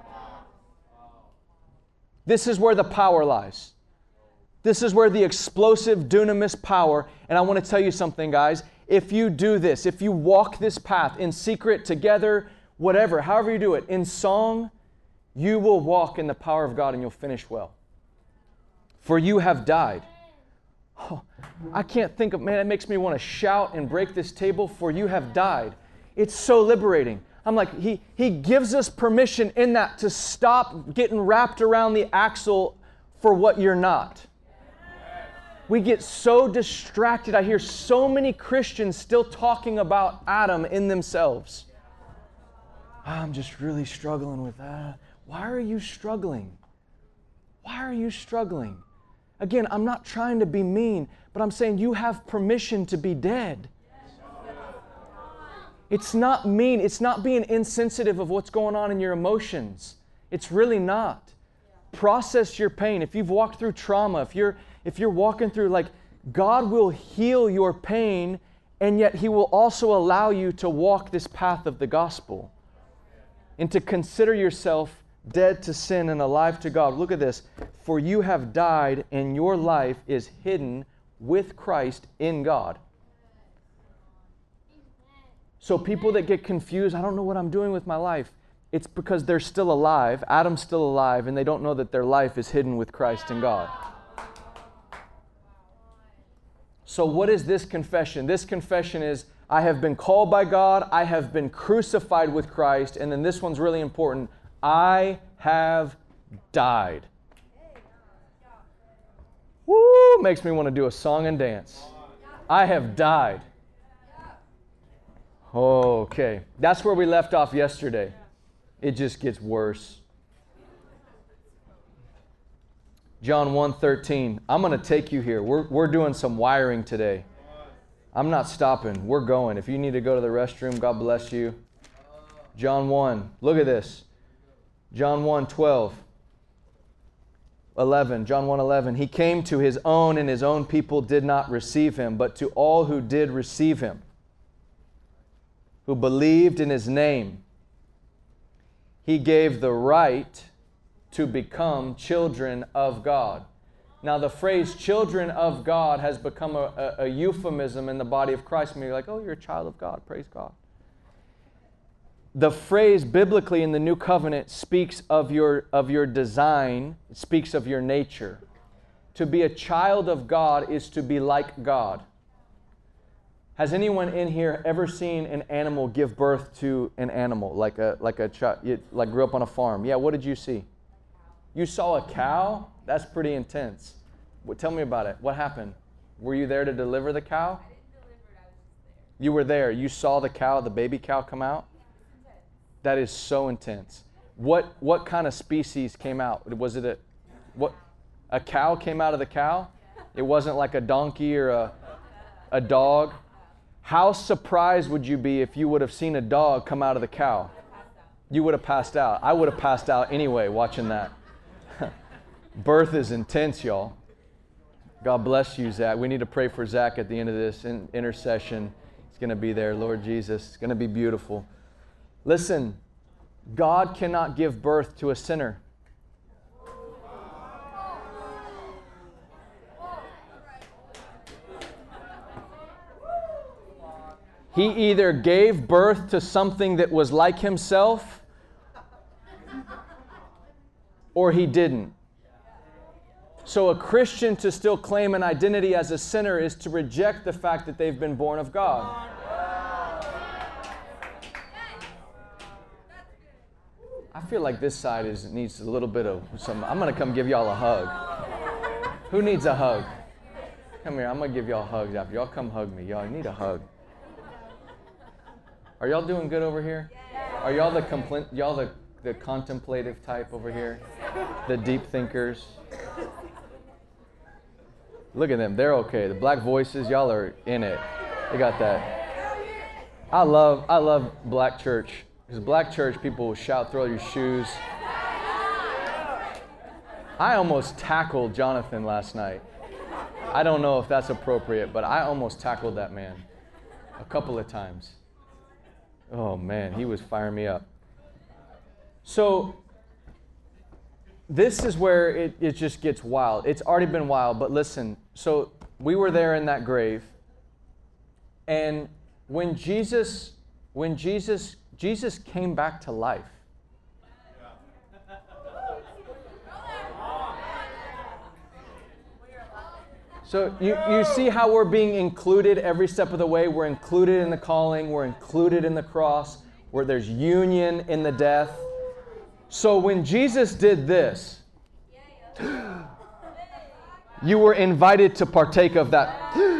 This is where the power lies. This is where the explosive dunamis power, and I want to tell you something, guys. If you do this, if you walk this path in secret, together, whatever, however you do it, in song, you will walk in the power of God and you'll finish well. For you have died. Oh, I can't think of, man, it makes me want to shout and break this table, for you have died. It's so liberating. I'm like, he, he gives us permission in that to stop getting wrapped around the axle for what you're not. We get so distracted. I hear so many Christians still talking about Adam in themselves. I'm just really struggling with that. Why are you struggling? Why are you struggling? Again, I'm not trying to be mean, but I'm saying you have permission to be dead. It's not mean. It's not being insensitive of what's going on in your emotions. It's really not. Process your pain. If you've walked through trauma, if you're if you're walking through, like, God will heal your pain, and yet He will also allow you to walk this path of the gospel and to consider yourself dead to sin and alive to God. Look at this. For you have died, and your life is hidden with Christ in God. So people that get confused, I don't know what I'm doing with my life. It's because they're still alive. Adam's still alive, and they don't know that their life is hidden with Christ in God. So what is this confession? This confession is, I have been called by God, I have been crucified with Christ, and then this one's really important. I have died. Woo! Makes me want to do a song and dance. I have died. Okay. That's where we left off yesterday. It just gets worse. John one thirteen. I'm going to take you here. We're, we're doing some wiring today. I'm not stopping. We're going. If you need to go to the restroom, God bless you. John one. Look at this. John one twelve. eleven. John one eleven. He came to His own, and His own people did not receive Him, but to all who did receive Him, who believed in His name, He gave the right to become children of God. Now, the phrase children of God has become a, a, a euphemism in the body of Christ. Maybe like, oh, you're a child of God. Praise God. The phrase biblically in the New Covenant speaks of your, of your design. It speaks of your nature. To be a child of God is to be like God. Has anyone in here ever seen an animal give birth to an animal, like a like a child, like grew up on a farm? Yeah, what did you see? You saw a cow? That's pretty intense. Well, tell me about it. What happened? Were you there to deliver the cow? I didn't deliver it, I was just there. You were there. You saw the cow, the baby cow come out? Yeah, it's intense. That is so intense. What what kind of species came out? Was it a what a cow came out of the cow? It wasn't like a donkey or a a dog. How surprised would you be if you would have seen a dog come out of the cow? You would have passed out. I would have passed out anyway watching that. Birth is intense, y'all. God bless you, Zach. We need to pray for Zach at the end of this in intercession. He's going to be there, Lord Jesus. It's going to be beautiful. Listen, God cannot give birth to a sinner. He either gave birth to something that was like himself, or he didn't. So a Christian to still claim an identity as a sinner is to reject the fact that they've been born of God. I feel like this side is needs a little bit of some. I'm going to come give y'all a hug. Who needs a hug? Come here. I'm going to give y'all hugs after. Y'all come hug me. Y'all need a hug. Are y'all doing good over here? Are y'all the compl- y'all the, the contemplative type over here? The deep thinkers? Look at them. They're okay. The black voices, y'all are in it. They got that. I love I love black church. Because black church people will shout, throw your shoes. I almost tackled Jonathan last night. I don't know if that's appropriate, but I almost tackled that man a couple of times. Oh man, he was firing me up. So this is where it, it just gets wild. It's already been wild, but listen. So we were there in that grave. And when Jesus, when Jesus, Jesus came back to life. So you, you see how we're being included every step of the way. We're included in the calling. We're included in the cross. Where there's union in the death. So when Jesus did this, you were invited to partake of that.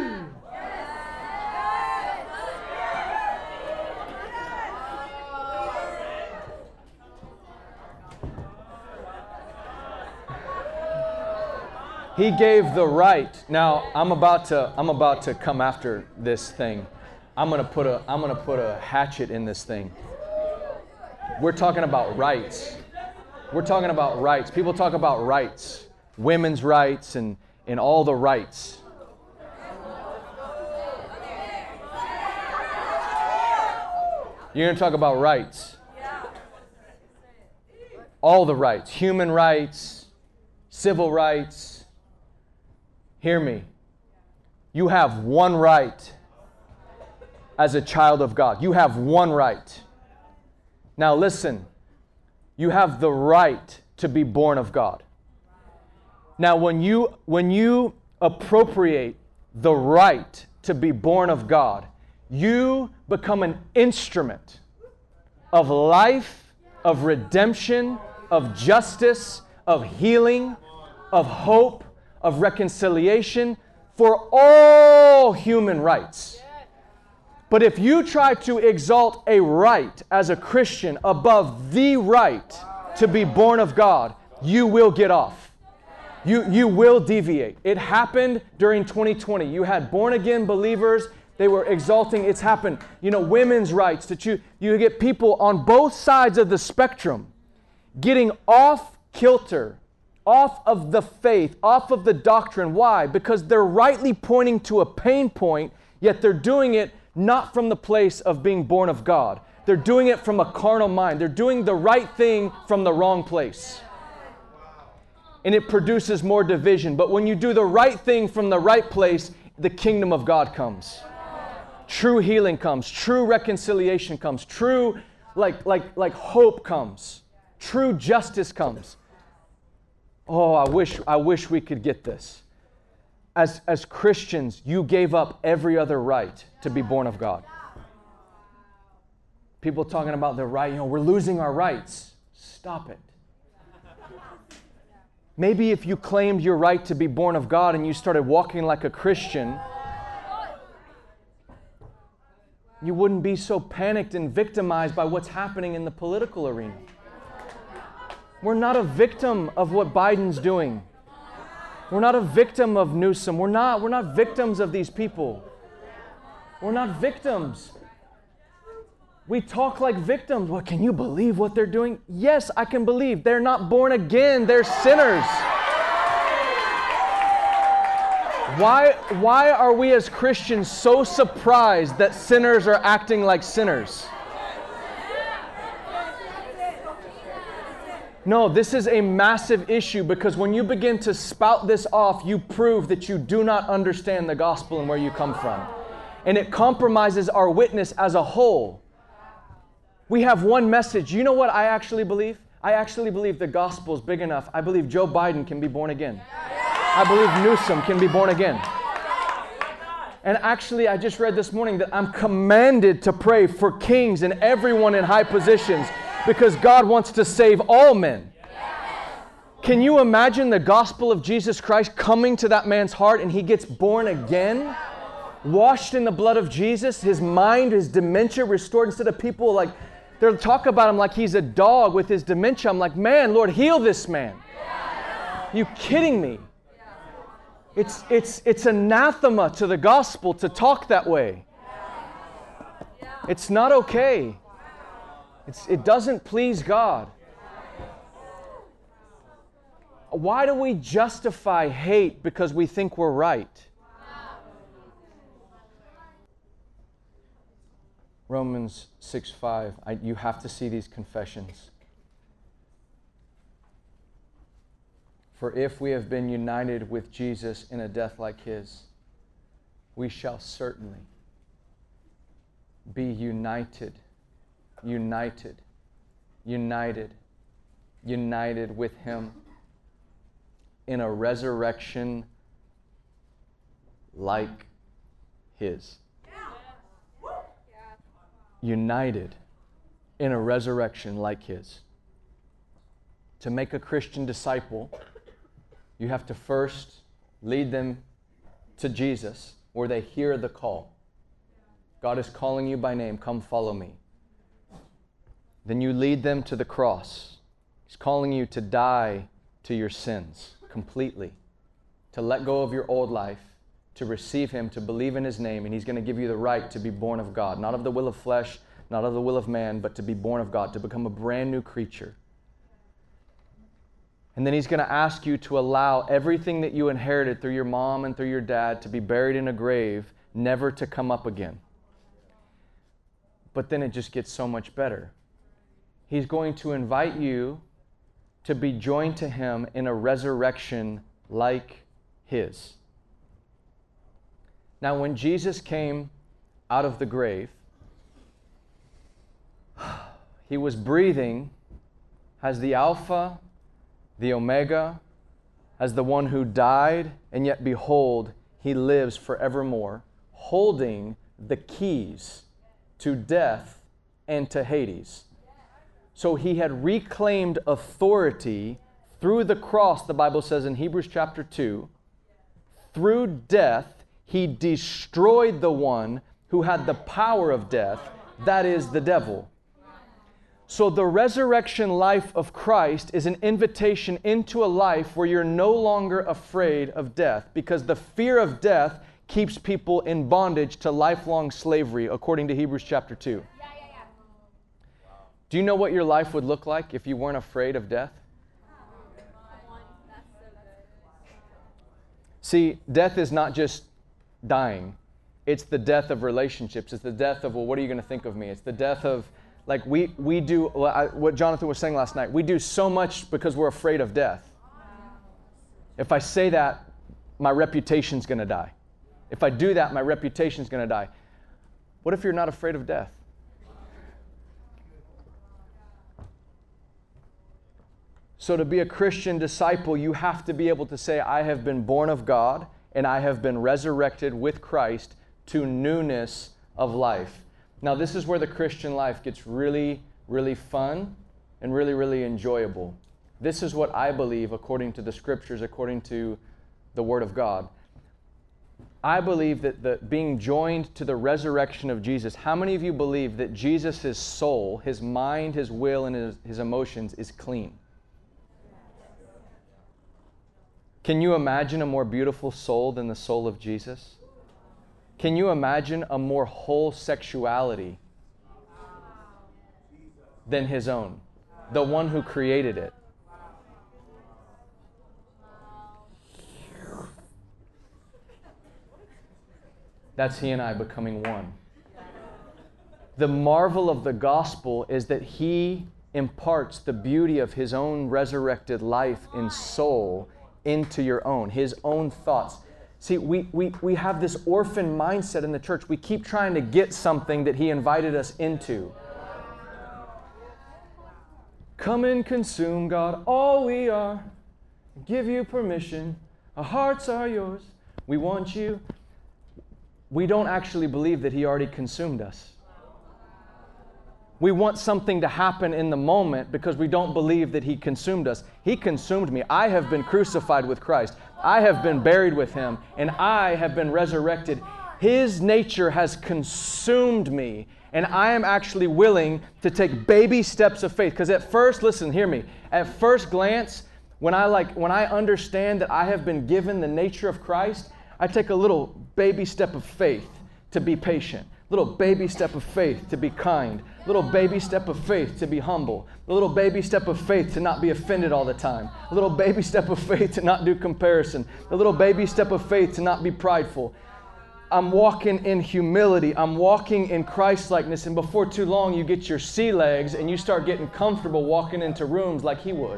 He gave the right. Now I'm about to I'm about to come after this thing. I'm gonna put a I'm gonna put a hatchet in this thing. We're talking about rights. We're talking about rights. People talk about rights, women's rights, and, and all the rights. You're going to talk about rights. All the rights. Human rights, civil rights. Hear me. You have one right as a child of God. You have one right. Now listen. You have the right to be born of God. Now when you when you appropriate the right to be born of God, you become an instrument of life, of redemption, of justice, of healing, of hope, of reconciliation for all human rights. But if you try to exalt a right as a Christian above the right to be born of God, you will get off. You, you will deviate. It happened during twenty twenty. You had born-again believers. They were exalting. It's happened. You know, women's rights. That you, you get people on both sides of the spectrum getting off kilter, off of the faith, off of the doctrine. Why? Because they're rightly pointing to a pain point, yet they're doing it not from the place of being born of God. They're doing it from a carnal mind. They're doing the right thing from the wrong place. And it produces more division. But when you do the right thing from the right place, the kingdom of God comes. True healing comes. True reconciliation comes. True, like, like, like hope comes. True justice comes. Oh, I wish, I wish we could get this. As, as Christians, you gave up every other right to be born of God. People talking about the right, you know, we're losing our rights. Stop it. Maybe if you claimed your right to be born of God and you started walking like a Christian, you wouldn't be so panicked and victimized by what's happening in the political arena. We're not a victim of what Biden's doing. We're not a victim of Newsom. We're not, we're not victims of these people. We're not victims. We talk like victims. Well, can you believe what they're doing? Yes, I can believe. They're not born again. They're sinners. Why, why are we as Christians so surprised that sinners are acting like sinners? No, this is a massive issue because when you begin to spout this off, you prove that you do not understand the gospel and where you come from. and it compromises our witness as a whole. We have one message. You know what I actually believe? I actually believe the gospel is big enough. I believe Joe Biden can be born again. I believe Newsom can be born again. And actually, I just read this morning that I'm commanded to pray for kings and everyone in high positions because God wants to save all men. Can you imagine the gospel of Jesus Christ coming to that man's heart and he gets born again? Washed in the blood of Jesus, his mind, his dementia restored. Instead of people like, they'll talk about him like he's a dog with his dementia. I'm like, man, Lord, heal this man. Are you kidding me? It's, it's, it's anathema to the gospel to talk that way. It's not okay. It's, it doesn't please God. Why do we justify hate because we think we're right? Romans six five. I, you have to see these confessions. For if we have been united with Jesus in a death like his, we shall certainly be united, united, united, united with him in a resurrection like his. United in a resurrection like his. To make a Christian disciple, you have to first lead them to Jesus where they hear the call. God is calling you by name, come follow me. Then you lead them to the cross. He's calling you to die to your sins completely, to let go of your old life, to receive him, to believe in his name, and he's going to give you the right to be born of God, not of the will of flesh, not of the will of man, but to be born of God, to become a brand new creature. And then he's going to ask you to allow everything that you inherited through your mom and through your dad to be buried in a grave, never to come up again. But then it just gets so much better. He's going to invite you to be joined to him in a resurrection like his. Now, when Jesus came out of the grave, he was breathing as the Alpha, the Omega, as the one who died, and yet behold, he lives forevermore, holding the keys to death and to Hades. So he had reclaimed authority through the cross, the Bible says in Hebrews chapter two. Through death, he destroyed the one who had the power of death, that is the devil. So the resurrection life of Christ is an invitation into a life where you're no longer afraid of death, because the fear of death keeps people in bondage to lifelong slavery, according to Hebrews chapter two. Yeah, yeah, yeah. Do you know what your life would look like if you weren't afraid of death? See, death is not just dying. It's the death of relationships. It's the death of, well, what are you going to think of me? It's the death of, like, we, we do, what Jonathan was saying last night, we do so much because we're afraid of death. If I say that, my reputation's going to die. If I do that, my reputation's going to die. What if you're not afraid of death? So to be a Christian disciple, you have to be able to say, I have been born of God and I have been resurrected with Christ to newness of life. Now, this is where the Christian life gets really, really fun and really, really enjoyable. This is what I believe according to the Scriptures, according to the Word of God. I believe that the, being joined to the resurrection of Jesus, how many of you believe that Jesus' soul, his mind, his will, and his, his emotions is clean? Can you imagine a more beautiful soul than the soul of Jesus? Can you imagine a more whole sexuality than his own? The one who created it. That's he and I becoming one. The marvel of the gospel is that he imparts the beauty of his own resurrected life in soul into your own, his own thoughts. See, we, we, we have this orphan mindset in the church. We keep trying to get something that he invited us into. Come and consume, God, all we are. Give you permission. Our hearts are yours. We want you. We don't actually believe that he already consumed us. We want something to happen in the moment because we don't believe that he consumed us. He consumed me. I have been crucified with Christ. I have been buried with him, and I have been resurrected. His nature has consumed me, and I am actually willing to take baby steps of faith. Because at first, listen, hear me. At first glance, when I like, when I understand that I have been given the nature of Christ, I take a little baby step of faith to be patient. Little baby step of faith to be kind. Little baby step of faith to be humble. A little baby step of faith to not be offended all the time. A little baby step of faith to not do comparison. A little baby step of faith to not be prideful. I'm walking in humility. I'm walking in Christ-likeness. And before too long, you get your sea legs and you start getting comfortable walking into rooms like he would.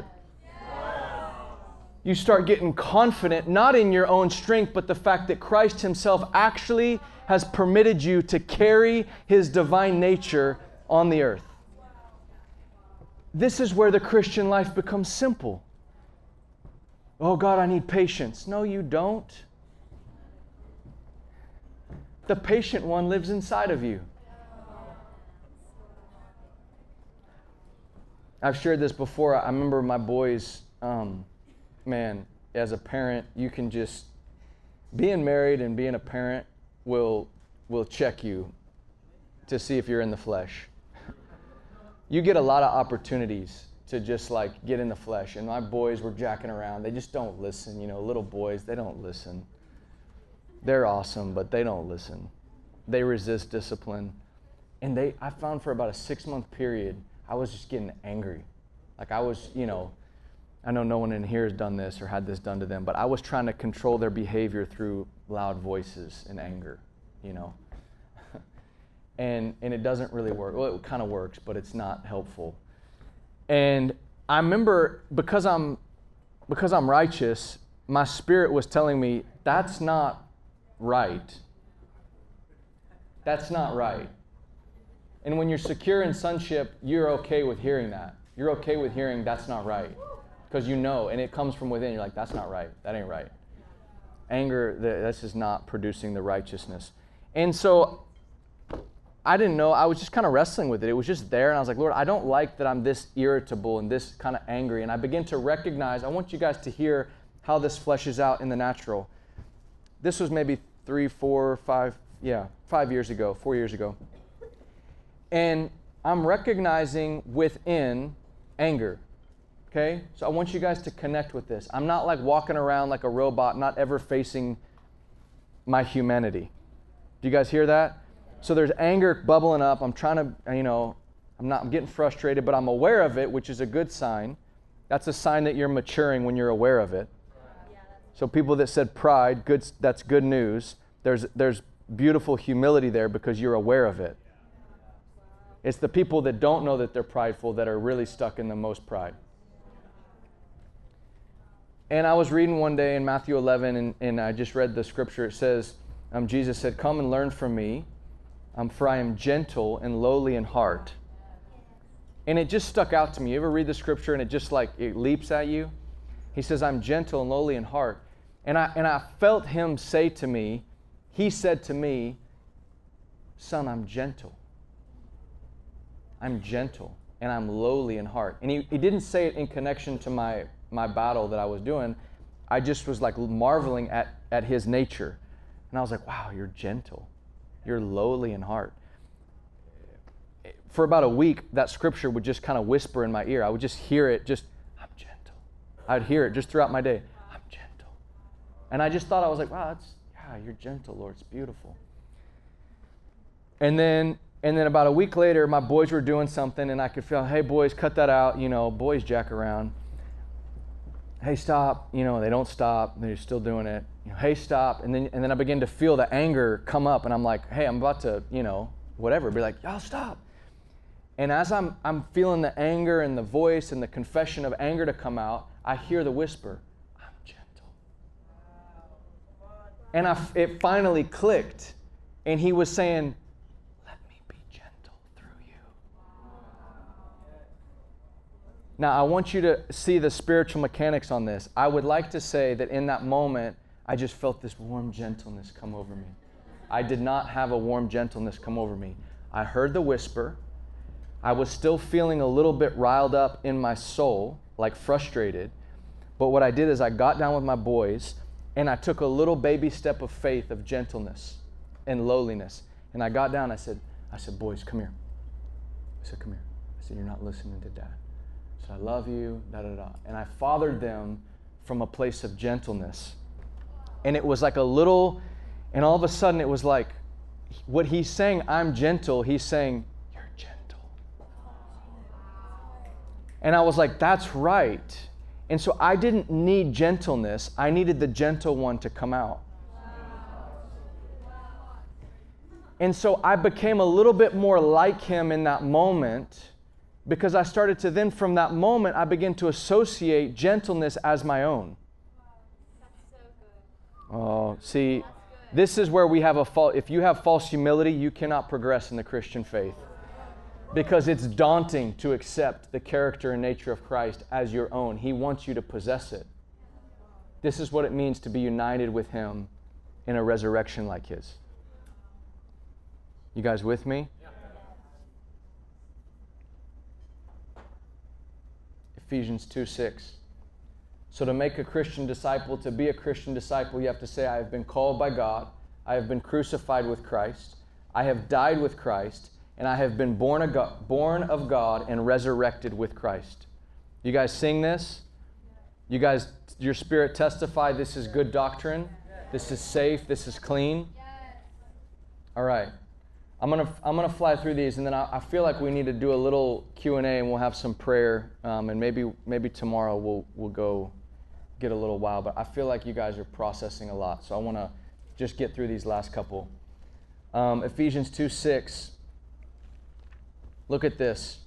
You start getting confident, not in your own strength, but the fact that Christ himself actually has permitted you to carry his divine nature on the earth. This is where the Christian life becomes simple. Oh God, I need patience. No, you don't. The patient one lives inside of you. I've shared this before. I remember my boys, um, man, as a parent, you can just, being married and being a parent will will check you to see if you're in the flesh. You get a lot of opportunities to just like get in the flesh. And my boys were jacking around. They just don't listen. You know, little boys, they don't listen. They're awesome, but they don't listen. They resist discipline. And they, I found for about a six-month period, I was just getting angry. Like I was, you know, I know no one in here has done this or had this done to them, but I was trying to control their behavior through loud voices and anger, you know. and and it doesn't really work. Well, it kind of works, but it's not helpful. And I remember because I'm because I'm righteous, my spirit was telling me that's not right. That's not right. And when you're secure in sonship, you're okay with hearing that. You're okay with hearing that's not right. Because you know, and it comes from within. You're like, that's not right. That ain't right. Anger, this is not producing the righteousness. And so I didn't know. I was just kind of wrestling with it. It was just there. And I was like, Lord, I don't like that I'm this irritable and this kind of angry. And I began to recognize, I want you guys to hear how this fleshes out in the natural. This was maybe three, four, five, yeah, five years ago, four years ago. And I'm recognizing within anger. Okay? So I want you guys to connect with this. I'm not like walking around like a robot, not ever facing my humanity. Do you guys hear that? So there's anger bubbling up. I'm trying to, you know, I'm not I'm getting frustrated, but I'm aware of it, which is a good sign. That's a sign that you're maturing when you're aware of it. So people that said pride, good, that's good news. There's there's beautiful humility there because you're aware of it. It's the people that don't know that they're prideful that are really stuck in the most pride. And I was reading one day in Matthew eleven, and, and I just read the scripture. It says, um, Jesus said, come and learn from me, um, for I am gentle and lowly in heart. And it just stuck out to me. You ever read the scripture and it just like, it leaps at you? He says, I'm gentle and lowly in heart. And I, and I felt him say to me, he said to me, son, I'm gentle. I'm gentle and I'm lowly in heart. And he, he didn't say it in connection to my my battle that I was doing. I just was like marveling at, at his nature. And I was like, wow, you're gentle. You're lowly in heart. For about a week, that scripture would just kind of whisper in my ear. I would just hear it, just, I'm gentle. I'd hear it just throughout my day. I'm gentle. And I just thought, I was like, wow, that's, yeah, you're gentle, Lord. It's beautiful. And then And then about a week later, my boys were doing something, and I could feel, hey, boys, cut that out. You know, boys jack around. Hey, stop. You know, they don't stop. They're still doing it. You know, hey, stop. And then and then I begin to feel the anger come up, and I'm like, hey, I'm about to, you know, whatever. Be like, y'all stop. And as I'm I'm feeling the anger and the voice and the confession of anger to come out, I hear the whisper, I'm gentle. And I, it finally clicked. And he was saying, let me be gentle through you. Now, I want you to see the spiritual mechanics on this. I would like to say that in that moment, I just felt this warm gentleness come over me. I did not have a warm gentleness come over me. I heard the whisper. I was still feeling a little bit riled up in my soul, like frustrated. But what I did is I got down with my boys and I took a little baby step of faith, of gentleness and lowliness. And I got down, I said, I said, boys, come here. I said, come here. I said, you're not listening to Dad. I said, I love you, da da da. And I fathered them from a place of gentleness. And it was like a little, and all of a sudden it was like, what he's saying, I'm gentle, he's saying, you're gentle. And I was like, that's right. And so I didn't need gentleness, I needed the gentle one to come out. And so I became a little bit more like him in that moment, because I started to then, from that moment, I began to associate gentleness as my own. Oh, see, this is where we have a false, if you have false humility, you cannot progress in the Christian faith. Because it's daunting to accept the character and nature of Christ as your own. He wants you to possess it. This is what it means to be united with Him in a resurrection like His. You guys with me? Ephesians two six. So to make a Christian disciple, to be a Christian disciple, you have to say, I have been called by God, I have been crucified with Christ, I have died with Christ, and I have been born of God, born of God and resurrected with Christ. You guys sing this? You guys, your spirit testify this is good doctrine? This is safe? This is clean? All right. I'm gonna I'm gonna fly through these, and then I, I feel like we need to do a little Q and A, and we'll have some prayer, um, and maybe maybe tomorrow we'll we'll go get a little while. But I feel like you guys are processing a lot, so I want to just get through these last couple. Um, Ephesians two six. Look at this.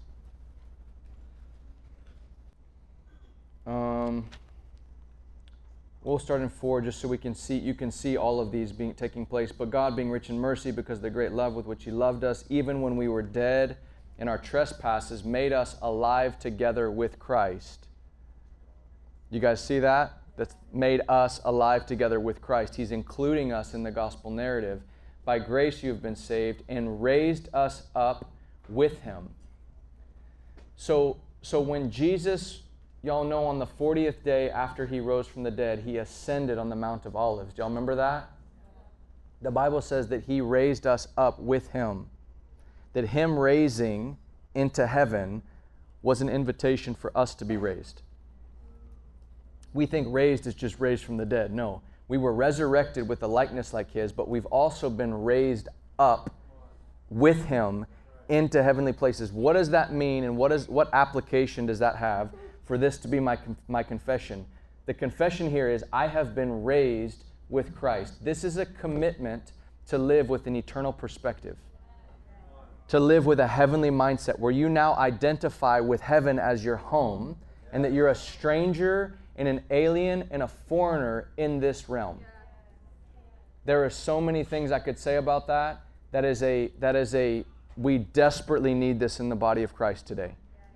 Um, we'll start in four just so we can see, you can see all of these being taking place. But God, being rich in mercy, because of the great love with which He loved us, even when we were dead in our trespasses, made us alive together with Christ. You guys see that? That's made us alive together with Christ. He's including us in the gospel narrative. By grace you have been saved, and raised us up with Him. So, so when Jesus, y'all know, on the fortieth day after He rose from the dead, He ascended on the Mount of Olives. Do y'all remember that? The Bible says that He raised us up with Him. That Him raising into heaven was an invitation for us to be raised. We think raised is just raised from the dead. No. We were resurrected with a likeness like His, but we've also been raised up with Him into heavenly places. What does that mean, and what is what application does that have for this to be my my confession? The confession here is, I have been raised with Christ. This is a commitment to live with an eternal perspective, to live with a heavenly mindset where you now identify with heaven as your home, and that you're a stranger and an alien and a foreigner in this realm. There are so many things I could say about that. That is a that is a we desperately need this in the body of Christ today.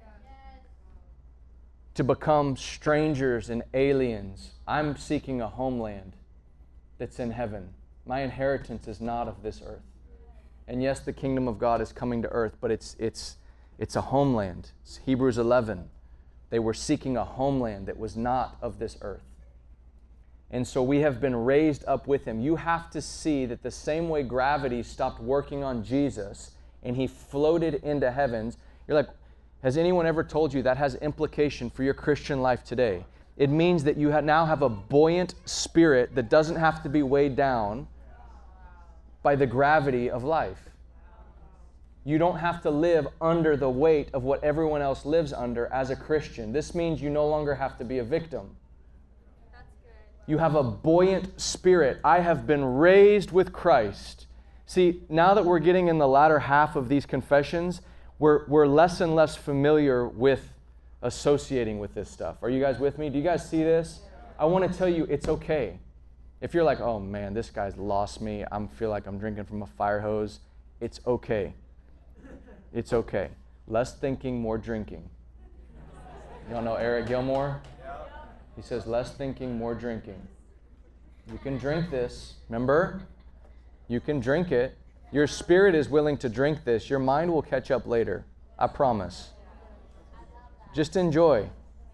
To become strangers and aliens. I'm seeking a homeland that's in heaven. My inheritance is not of this earth. And yes, the kingdom of God is coming to earth, but it's it's it's a homeland. It's Hebrews eleven. They were seeking a homeland that was not of this earth. And so we have been raised up with Him. You have to see that the same way gravity stopped working on Jesus and He floated into heavens, you're like, has anyone ever told you that has implication for your Christian life today? It means that you now have a buoyant spirit that doesn't have to be weighed down by the gravity of life. You don't have to live under the weight of what everyone else lives under as a Christian. This means you no longer have to be a victim. You have a buoyant spirit. I have been raised with Christ. See, now that we're getting in the latter half of these confessions, we're, we're less and less familiar with associating with this stuff. Are you guys with me? Do you guys see this? I want to tell you it's okay. If you're like, oh man, this guy's lost me, I feel like I'm drinking from a fire hose, it's okay. It's okay. Less thinking, more drinking. Y'all know Eric Gilmore? He says, less thinking, more drinking. You can drink this. Remember? You can drink it. Your spirit is willing to drink this. Your mind will catch up later. I promise. Just enjoy.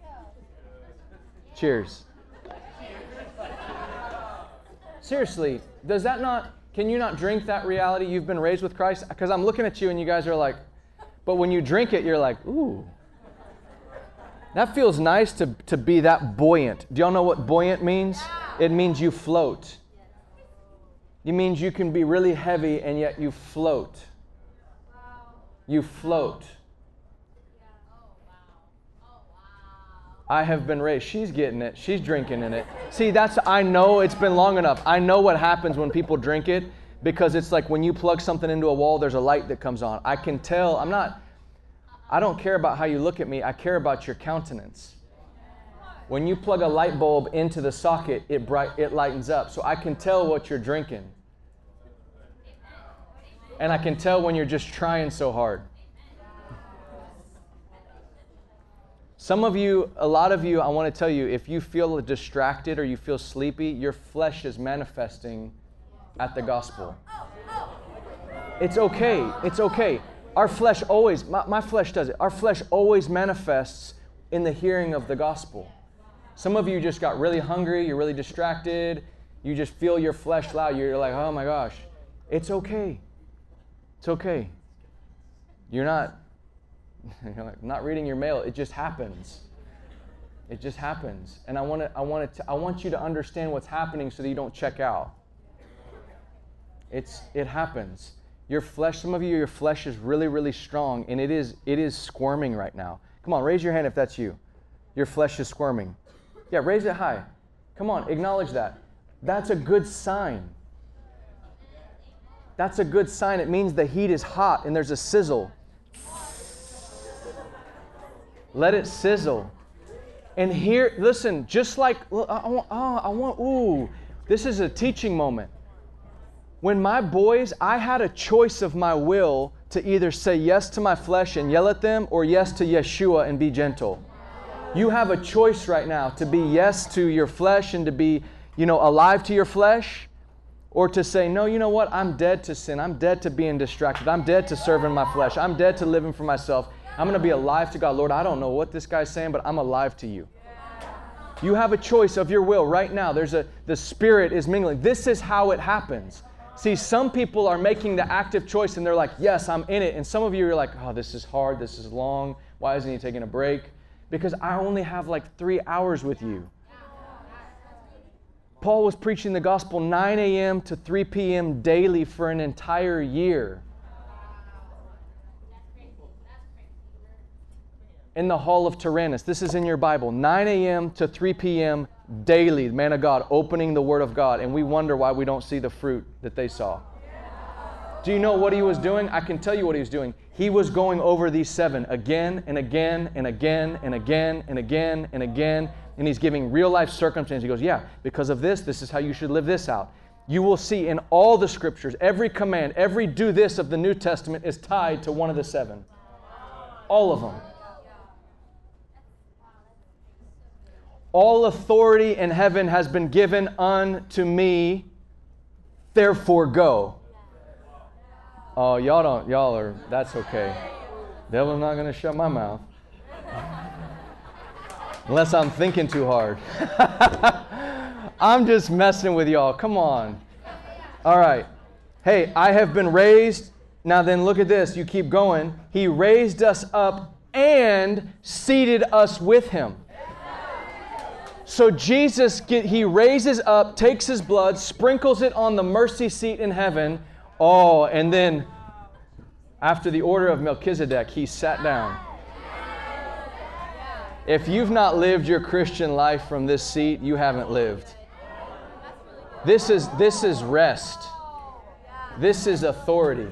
Cheers. Seriously, does that not, can you not drink that reality? You've been raised with Christ? Because I'm looking at you and you guys are like, but when you drink it, you're like, ooh. That feels nice to, to be that buoyant. Do y'all know what buoyant means? It means you float. It means you can be really heavy and yet you float. You float. I have been raised. She's getting it. She's drinking in it. See, that's, I know it's been long enough. I know what happens when people drink it, because it's like when you plug something into a wall, there's a light that comes on. I can tell. I'm not, I don't care about how you look at me. I care about your countenance. When you plug a light bulb into the socket, it bright, it lightens up. So I can tell what you're drinking. And I can tell when you're just trying so hard. Some of you, a lot of you, I want to tell you, if you feel distracted or you feel sleepy, your flesh is manifesting at the gospel. It's okay. It's okay. Our flesh always, my, my flesh does it. Our flesh always manifests in the hearing of the gospel. Some of you just got really hungry. You're really distracted. You just feel your flesh loud. You're like, oh my gosh. It's okay. It's okay. You're not, you're like, not reading your mail. It just happens. It just happens. And I want to, I want to, I want you to understand what's happening so that you don't check out. It's, it happens. Your flesh, some of you, your flesh is really, really strong, and it is, it is squirming right now. Come on, raise your hand if that's you. Your flesh is squirming. Yeah, raise it high. Come on, acknowledge that. That's a good sign. That's a good sign. It means the heat is hot and there's a sizzle. Let it sizzle. And here, listen, just like, I want, oh, I want, ooh, this is a teaching moment. When my boys, I had a choice of my will to either say yes to my flesh and yell at them, or yes to Yeshua and be gentle. You have a choice right now to be yes to your flesh and to be, you know, alive to your flesh, or to say, no, you know what? I'm dead to sin. I'm dead to being distracted. I'm dead to serving my flesh. I'm dead to living for myself. I'm going to be alive to God. Lord, I don't know what this guy's saying, but I'm alive to you. You have a choice of your will right now. There's a, the Spirit is mingling. This is how it happens. See, some people are making the active choice and they're like, yes, I'm in it. And some of you are like, oh, this is hard. This is long. Why isn't he taking a break? Because I only have like three hours with you. Paul was preaching the gospel nine a.m. to three p.m. daily for an entire year. In the hall of Tyrannus. This is in your Bible. nine a.m. to three p.m. daily, the man of God opening the Word of God. And we wonder why we don't see the fruit that they saw. Do you know what he was doing? I can tell you what he was doing. He was going over these seven again and again and again and again and again and again. And he's giving real life circumstances. He goes, yeah, because of this, this is how you should live this out. You will see in all the scriptures, every command, every do this of the New Testament is tied to one of the seven. All of them. All authority in heaven has been given unto me, therefore go. Oh, y'all don't, y'all are, that's okay. Devil's not going to shut my mouth. Unless I'm thinking too hard. I'm just messing with y'all. Come on. All right. Hey, I have been raised. Now then, look at this. You keep going. He raised us up and seated us with Him. So Jesus, get, He raises up, takes His blood, sprinkles it on the mercy seat in heaven. Oh, and then after the order of Melchizedek, He sat down. If you've not lived your Christian life from this seat, you haven't lived. This is, this is rest. This is authority.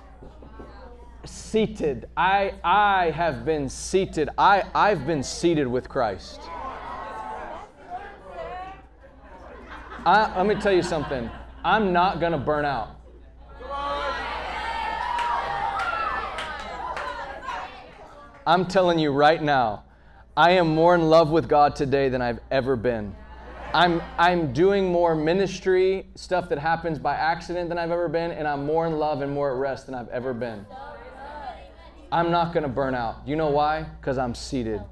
Seated. I, I have been seated. I, I've been seated with Christ. I, let me tell you something. I'm not going to burn out. I'm telling you right now, I am more in love with God today than I've ever been. I'm, I'm doing more ministry stuff that happens by accident than I've ever been, and I'm more in love and more at rest than I've ever been. I'm not going to burn out. You know why? Because I'm seated.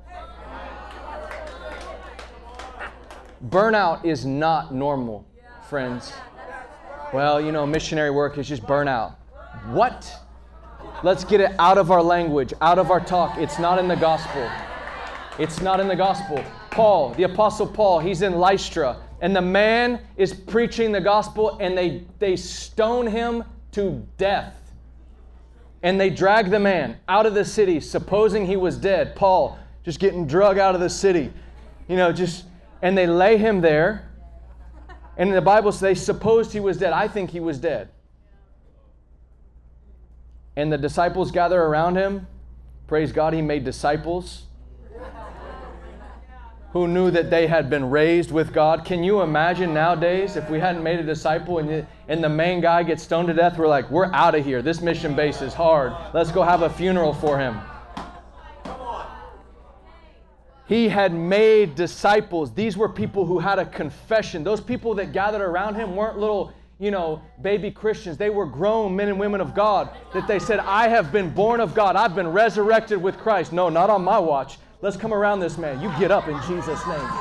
Burnout is not normal, friends. Well, you know, missionary work is just burnout. What? Let's get it out of our language, out of our talk. It's not in the gospel. It's not in the gospel. Paul, the Apostle Paul, he's in Lystra, and the man is preaching the gospel, and they, they stone him to death. And they drag the man out of the city, supposing he was dead. Paul, just getting drug out of the city. You know, just, and they lay him there. And in the Bible, they supposed he was dead. I think he was dead. And the disciples gather around him. Praise God, he made disciples who knew that they had been raised with God. Can you imagine nowadays if we hadn't made a disciple and the, and the main guy gets stoned to death? We're like, we're out of here. This mission base is hard. Let's go have a funeral for him. He had made disciples. These were people who had a confession. Those people that gathered around him weren't little, you know, baby Christians. They were grown men and women of God that they said, I have been born of God. I've been resurrected with Christ. No, not on my watch. Let's come around this man. You get up in Jesus' name.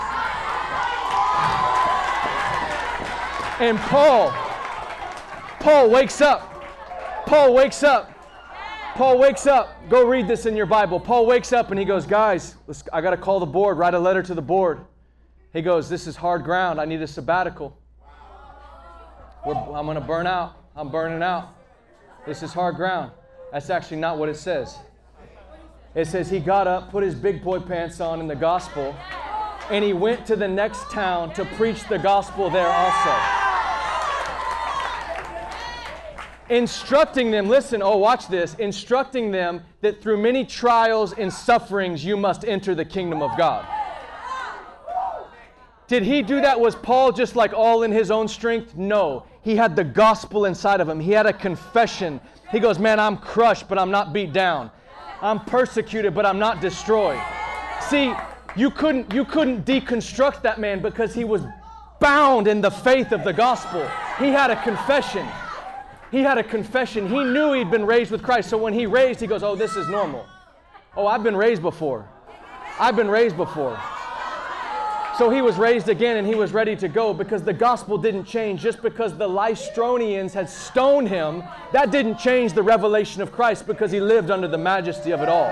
And Paul, Paul wakes up. Paul wakes up. Paul wakes up. Go read this in your Bible. Paul wakes up and he goes, guys, let's, I got to call the board, write a letter to the board. He goes, this is hard ground. I need a sabbatical. We're, I'm going to burn out. I'm burning out. This is hard ground. That's actually not what it says. It says he got up, put his big boy pants on in the gospel, and he went to the next town to preach the gospel there also. Instructing them, listen, oh, watch this, instructing them that through many trials and sufferings you must enter the kingdom of God. Did he do that? Was Paul just like all in his own strength? No. He had the gospel inside of him. He had a confession. He goes, man, I'm crushed, but I'm not beat down. I'm persecuted, but I'm not destroyed. See, you couldn't, you couldn't deconstruct that man because he was bound in the faith of the gospel. He had a confession. He had a confession. He knew he'd been raised with Christ. So when he raised, he goes, oh, this is normal. Oh, I've been raised before. I've been raised before. So he was raised again and he was ready to go because the gospel didn't change. Just because the Lystronians had stoned him, that didn't change the revelation of Christ because he lived under the majesty of it all.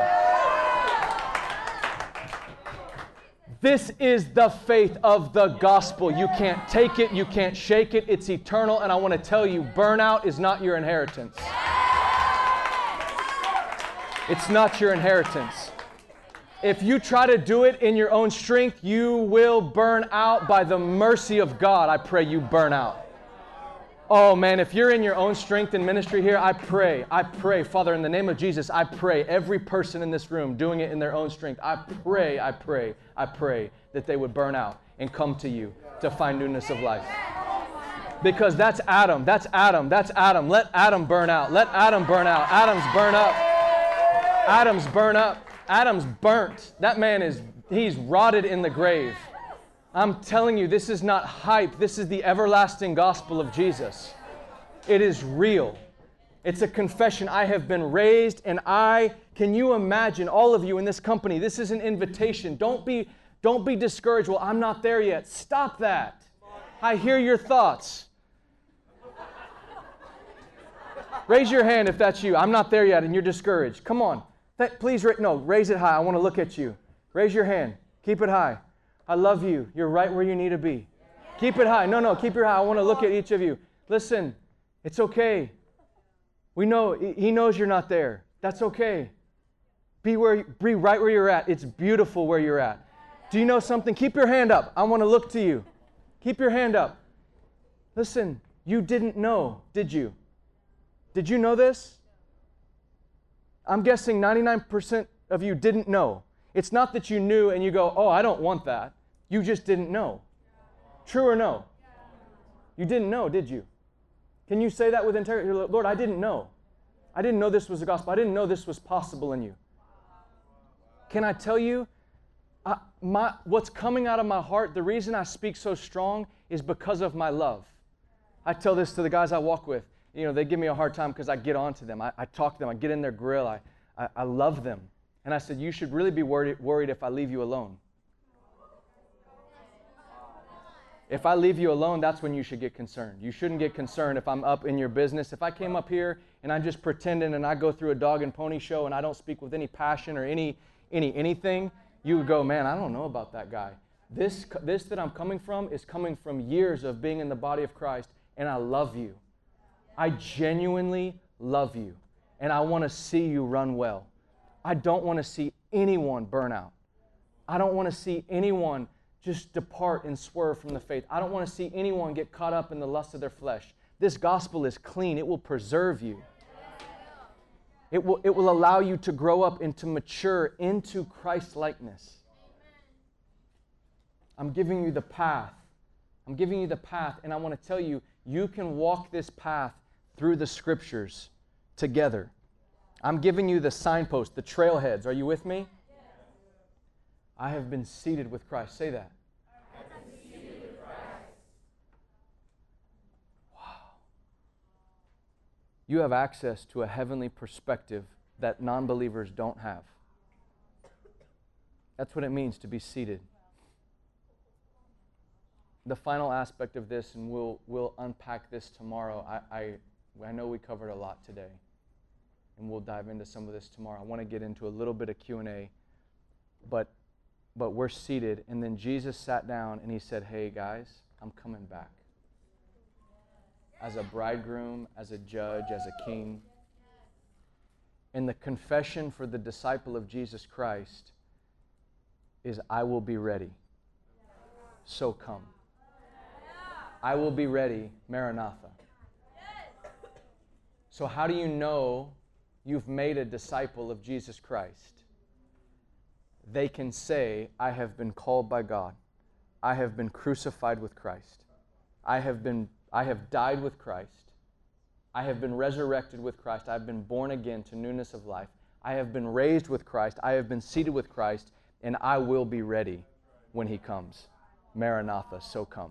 This is the faith of the gospel. You can't take it, you can't shake it, it's eternal, and I want to tell you, burnout is not your inheritance. It's not your inheritance. If you try to do it in your own strength, you will burn out. By the mercy of God, I pray you burn out. Oh man, if you're in your own strength in ministry here, I pray, I pray, Father, in the name of Jesus, I pray every person in this room doing it in their own strength, I pray, I pray, I pray that they would burn out and come to you to find newness of life. Because that's Adam, that's Adam, that's Adam. Let Adam burn out. Let Adam burn out. Adam's burn up. Adam's burn up. Adam's burnt. That man is, he's rotted in the grave. I'm telling you, this is not hype. This is the everlasting gospel of Jesus. It is real. It's a confession. I have been raised, and I, can you imagine all of you in this company? This is an invitation. Don't be, don't be discouraged. Well, I'm not there yet. Stop that. I hear your thoughts. Raise your hand if that's you. I'm not there yet, and you're discouraged. Come on. That, please, no, raise it high. I want to look at you. Raise your hand. Keep it high. I love you. You're right where you need to be. Keep it high. No, no, keep it high. I want to look at each of you. Listen, it's okay. We know, he knows you're not there. That's okay. Be where, be right where you're at. It's beautiful where you're at. Do you know something? Keep your hand up. I want to look to you. Keep your hand up. Listen, you didn't know, did you? Did you know this? I'm guessing ninety-nine percent of you didn't know. It's not that you knew and you go, oh, I don't want that. You just didn't know. True or no? You didn't know, did you? Can you say that with integrity? Lord, I didn't know. I didn't know this was the gospel. I didn't know this was possible in you. Can I tell you, I, my, what's coming out of my heart, the reason I speak so strong is because of my love. I tell this to the guys I walk with. You know, they give me a hard time because I get on to them. I, I talk to them. I get in their grill. I, I, I love them. And I said, you should really be worried, worried if I leave you alone. If I leave you alone, that's when you should get concerned. You shouldn't get concerned if I'm up in your business. If I came up here and I'm just pretending and I go through a dog and pony show and I don't speak with any passion or any any anything, you would go, man, I don't know about that guy. This, this that I'm coming from is coming from years of being in the body of Christ, and I love you. I genuinely love you, and I want to see you run well. I don't want to see anyone burn out. I don't want to see anyone just depart and swerve from the faith. I don't want to see anyone get caught up in the lust of their flesh. This gospel is clean. It will preserve you. It will, it will allow you to grow up and to mature into Christ-likeness. I'm giving you the path. I'm giving you the path, and I want to tell you, you can walk this path through the Scriptures together. I'm giving you the signpost, the trailheads. Are you with me? I have been seated with Christ. Say that. You have access to a heavenly perspective that non-believers don't have. That's what it means to be seated. The final aspect of this, and we'll, we'll unpack this tomorrow. I, I, I know we covered a lot today, and we'll dive into some of this tomorrow. I want to get into a little bit of Q and A, but, but we're seated, and then Jesus sat down and he said, hey guys, I'm coming back. As a bridegroom, as a judge, as a king. And the confession for the disciple of Jesus Christ is, I will be ready. So come. I will be ready, Maranatha. So how do you know you've made a disciple of Jesus Christ? They can say, I have been called by God. I have been crucified with Christ. I have been I have died with Christ. I have been resurrected with Christ. I have been born again to newness of life. I have been raised with Christ. I have been seated with Christ, and I will be ready when He comes. Maranatha, so come.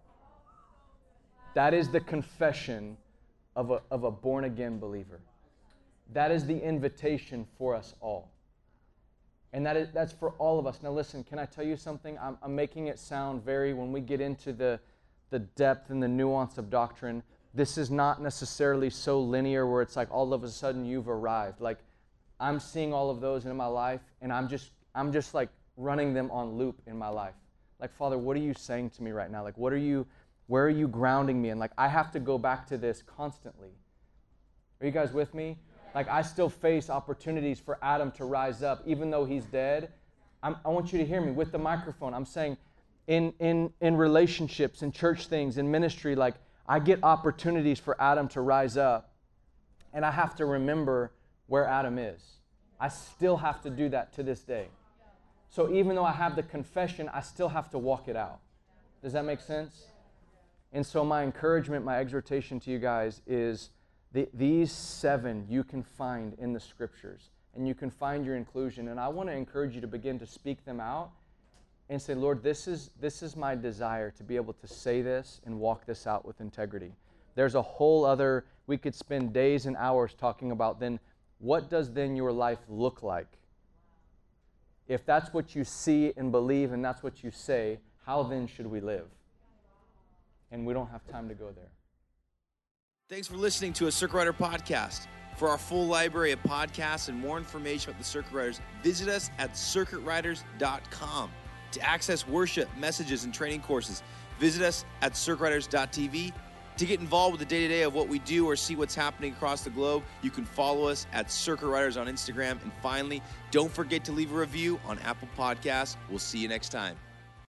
That is the confession of a, of a born-again believer. That is the invitation for us all. And that is, that's for all of us. Now listen, can I tell you something? I'm, I'm making it sound very, when we get into the the depth and the nuance of doctrine, this is not necessarily so linear where it's like all of a sudden you've arrived. Like, I'm seeing all of those in my life, and I'm just I'm just like running them on loop in my life. Like, Father, what are you saying to me right now? Like, what are you, where are you grounding me in? Like, I have to go back to this constantly. Are you guys with me? Like, I still face opportunities for Adam to rise up, even though he's dead. I'm, I want you to hear me with the microphone. I'm saying, In, in, in relationships, in church things, in ministry, like I get opportunities for Adam to rise up, and I have to remember where Adam is. I still have to do that to this day. So even though I have the confession, I still have to walk it out. Does that make sense? And so my encouragement, my exhortation to you guys is the, these seven you can find in the Scriptures, and you can find your inclusion. And I want to encourage you to begin to speak them out and say, Lord, this is, this is my desire to be able to say this and walk this out with integrity. There's a whole other, we could spend days and hours talking about then, what does then your life look like? If that's what you see and believe and that's what you say, how then should we live? And we don't have time to go there. Thanks for listening to a Circuit Rider podcast. For our full library of podcasts and more information about the Circuit Riders, visit us at circuit riders dot com. To access worship, messages, and training courses, visit us at circuit riders dot t v. To get involved with the day-to-day of what we do or see what's happening across the globe, you can follow us at Circuit Riders on Instagram. And finally, don't forget to leave a review on Apple Podcasts. We'll see you next time.